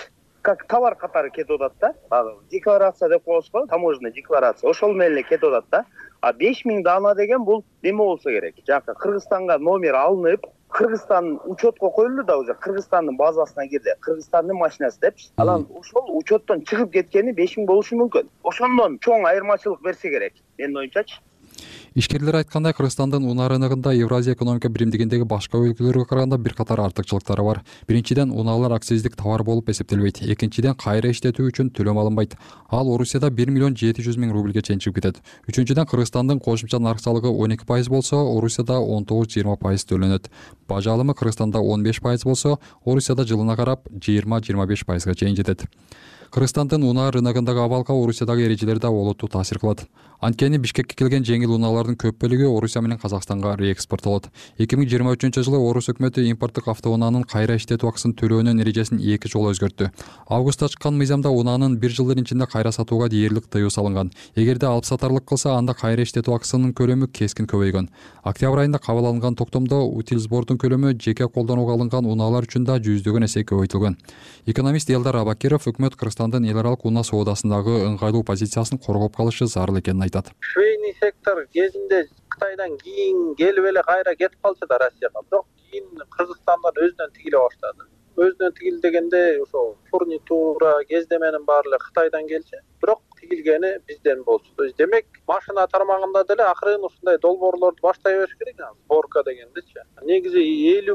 как товар катары кетип атат да. Декларация деп коебуз го, таможенный декларация. Ошол менен эле кетип атат да. А 5000 дана деген бул неме болсо керек. Жакы Кыргызстанга номер алынып, Кыргызстан учетко коюлду да, уже Кыргызстандын базасына кирди. Кыргызстандын машинасы депчи. Анан ошол учеттон чыгып кеткени 5000 болушу мүмкүн. Ошондон чоң айырмачылык берсе керек, менин оюмчачы. Ишкерлер айткандай, Кыргызстандын унаа рыногунда Евразия экономика биримдигиндеги башка өлкөлөргө караганда бир катар артыкчылыктары бар. Биринчиден, унаалар акциздик товар болуп эсептелбейт. Экинчиден, кайра иштетүү үчүн төлөм алынбайт. Ал Орусияда 1 миллион 700 миң рубльге чейин чыгып кетет. Үчүнчүдөн, Кыргызстандын кошумча нарк салыгы 12% болсо, Орусияда 19-20% төлөнөт. Бажа алымы Кыргызстанда 15% болсо, Орусияда жылына карап 20-25%га чейин жетет. Кыргызстандын унаа рыногундагы абалга Орусиядагы эрежелер да олуттуу таасир кылат. Анткени Бишкекке келген жеңил унаалардын көп бөлүгү Орусия менен Казакстанга реэкспорттолот. 2023-жылы Орус өкмөтү импорттук автоунаанын кайра иштетүү акысын төлөөнүн эрежесин 2 жолу өзгөрттү. Августта чыккан мыйзамда унаанын 1 жылдын ичинде кайра сатууга дээрлик тыюу салынган. Эгерде алып сатарлык кылса, анда кайра иштетүү акысынын көлөмү кескин көбөйгөн. Октябрь айында кабыл алынган токтомдо утил сбордун көлөмү жеке колдонууга алынган унаалар үчүн да 100 эсе көбөйтүлгөн. Экономист Элдар Абакиров өкмөт Кыргызстандын эл аралык унаа соодасындагы ыңгайлуу позициясын коргоп калышы зарыл экенин айтат. Швейный сектор кезинде Кытайдан кийин келип эле кайра кетип калчу да Россияга. Бирок кийин Кыргызстандан өзүнөн тигиле баштады. Өзүнөн тигил дегенде ошо фурнитура, кездеменин баары эле Кытайдан келчү. Бирок тигилгени бизден болчу. То есть демек, машина тармагында деле акырын ушундай долбоорлорду баштай бериш керек, сборка дегендичи. Негизи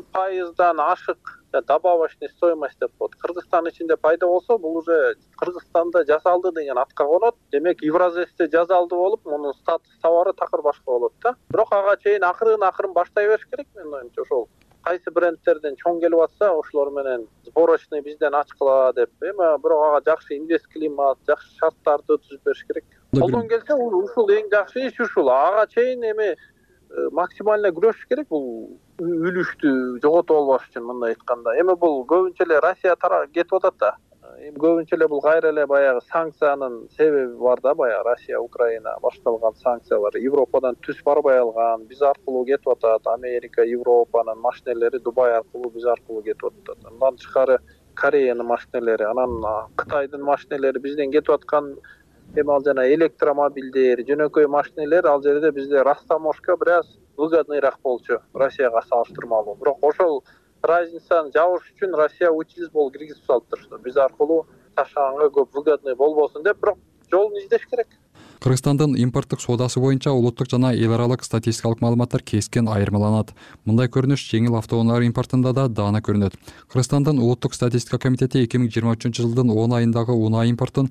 50%дан ашык добавочный стоимость деп коет. Кыргызстан ичинде пайда болсо, бул уже Кыргызстанда жасалды деген атка конот. Демек, Евразесте жасалды болуп, мунун статус товары такыр башка болот да. Бирок ага чейин акырын баштай бериш керек, менин оюмча. Ошол кайсы брендтерден чоң келип атса, ошолор менен сборочный бизден ачкыла деп. Эми бирок ага жакшы инвест климат, жакшы шарттарды түзүп бериш керек. Колдон келсе, ушул эң жакшы иш ушул. Ага чейин эми максимально күрөшүш керек, бул үлүштү жоготуп албаш үчүн, мындай айтканда. Эми бул көбүнчө эле Россия тарап кетип атат да. Эми көбүнчө эле бул кайра эле баягы санкциянын себеби бар да, баягы Россия, Украина башталган санкциялар Европадан түз барбай алган, биз аркылуу кетип атат. Америка, Европанын машинелери Дубай аркылуу биз аркылуу кетип атат. Андан тышкары Кореянын машинелери, анан Кытайдын машинелери бизден кетип аткан. Эми ал жана электромобилдер, жөнөкөй машинелер ал жерде бизде растаможка бир аз выгодныйраак болчу Россияга салыштырмалуу. Бирок ошол разницаны жабыш үчүн Россия утилизбол киргизип салыптыр, что биз аркылуу ташыганга көп выгодный болбосун деп, бирок жолун издеш керек. Кыргызстандын импорттук соодасы боюнча улуттук жана эл аралык статистикалык маалыматтар кескен айырмаланат. Мындай көрүнүш жеңил автоунаалар импортунда да даана көрүнөт. Кыргызстандын улуттук статистика комитети 2023-жылдын 10 айындагы унаа импортун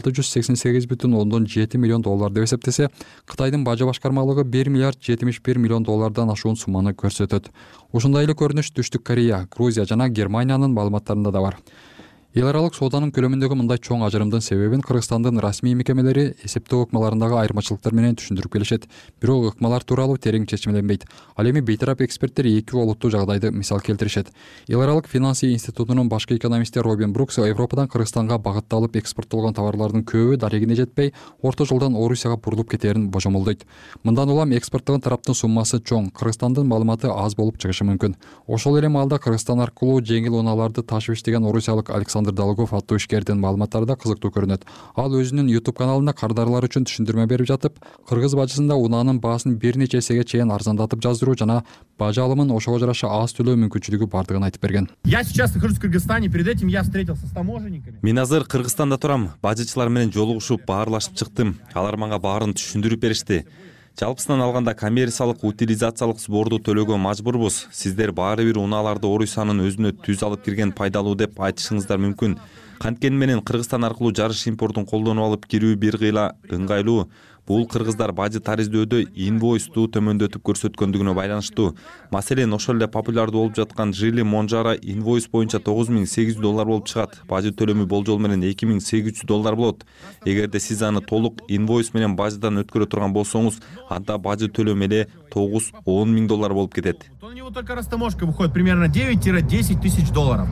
688,7 миллион доллар деп эсептесе, Кытайдын бажа башкармалыгы 1 миллиард 71 миллион доллардан ашуун сумманы көрсөтөт. Ушундай эле көрүнүш Түштүк Корея, Грузия жана Германиянын маалыматтарында да бар. Эл аралык сооданын көлөмүндөгү мындай чоң ажырымдын себебин Кыргызстандын расмий мекемелери эсептөө ыкмаларындагы айырмачылыктар менен түшүндүрүп келишет. Бирок ыкмалар тууралуу терең чечимленбейт. Ал эми бейтарап эксперттер эки олуттуу жагдайды мисал келтиришет. Эл аралык финансы институтунун башкы экономисти Робин Брукс Европадан Кыргызстанга багытталып экспорттолгон товарлардын көбү дарегине жетпей, орто жолдон Орусияга бурулуп кетерин божомолдойт. Мындан улам экспорттогон тараптын суммасы чоң, Кыргызстандын маалыматы аз болуп чыгышы мүмкүн. Ошол эле маалда Кыргызстан аркылуу жеңил унааларды ташып иштеген орусиялык Александр Долгов аттуу ишкердин маалыматтары да кызыктуу көрүнөт. Ал өзүнүн YouTube каналында кардарлар үчүн түшүндүрмө берип жатып, кыргыз бажысында унаанын баасын бир нече эсеге чейин арзандатып жаздыруу жана бажа алымын ошого жараша аз төлөө мүмкүнчүлүгү бардыгын айтып берген. Я сейчас нахожусь в Кыргызстане, перед этим я встретился с таможенниками. Мен азыр Кыргызстанда турам, бажычылар менен жолугушуп, баарлашып чыктым. Алар мага баарын түшүндүрүп беришти. Жалпысынан алганда коммерциялык утилизациялык сборду төлөөгө мажбурбуз. Сиздер баары бир унааларды Орусиянын өзүнө түз алып кирген пайдалуу деп айтышыңыздар мүмкүн. Канткени менен Кыргызстан аркылуу жарыш импортун колдонуп алып кирүү бир кыйла ыңгайлуу. Бул кыргыздар бажы тариздөдө инвойсту төмөндөтүп көрсөткөндүгүнө байланыштуу. Маселен, ошол эле популярдуу болуп жаткан Жили Монжара инвойс боюнча $9,800 болуп чыгат. Бажы төлөмү болжол менен $2,800 болот. Эгерде сиз аны толук инвойс менен бажыдан өткөрө турган болсоңуз, анда бажы төлөм эле $9-10 миң болуп кетет. На него только растаможка выходит примерно $9-10 тысяч.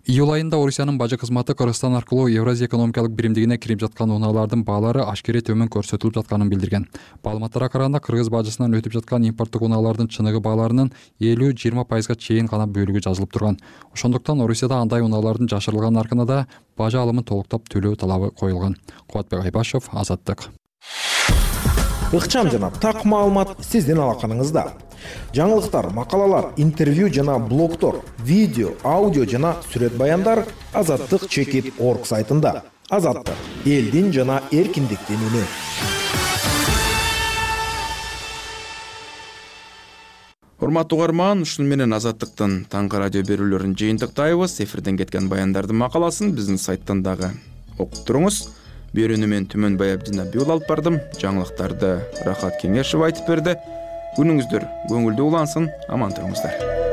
Июль айында Орусиянын бажы кызматы Кыргызстан аркылуу Евразия экономикалык биримдигине кирип жаткан унаалардын баалары ашкерей төмөн көрсөтүлүп жатканын билдирген. Маалыматтарга караганда кыргыз бажысынан өтүп жаткан импорттук унаалардын чыныгы бааларынын 50-20% чейин гана бөлүгү жазылып турган. Ошондуктан Орусияда андай унаалардын жашырылган наркына да бажы алымын толуктап төлөө талабы коюлган. Кубатбек Айбашев, Азаттык. Ыкчам жана так маалымат сиздин алаканыңызда. Жаңылыктар, макалалар, интервью жана блогтор, видео, аудио жана сүрөт баяндар Азаттык.org сайтында. Азаттык — элдин жана эркиндиктин үнү. Урматтуу угарман, ушуну менен Азаттыктын таңкы радио берүүлөрүн жыйынтыктайбыз. Эфирден кеткен баяндардын макаласын биздин сайттан дагы окуп туруңуз. Берүүнү мен Түмөн Баябдин Абиул алып бардым. Жаңылыктарды Рахат Кеңешев айтып берди. Күнүңүздөр көңүлдүү улансын, аман туруңуздар.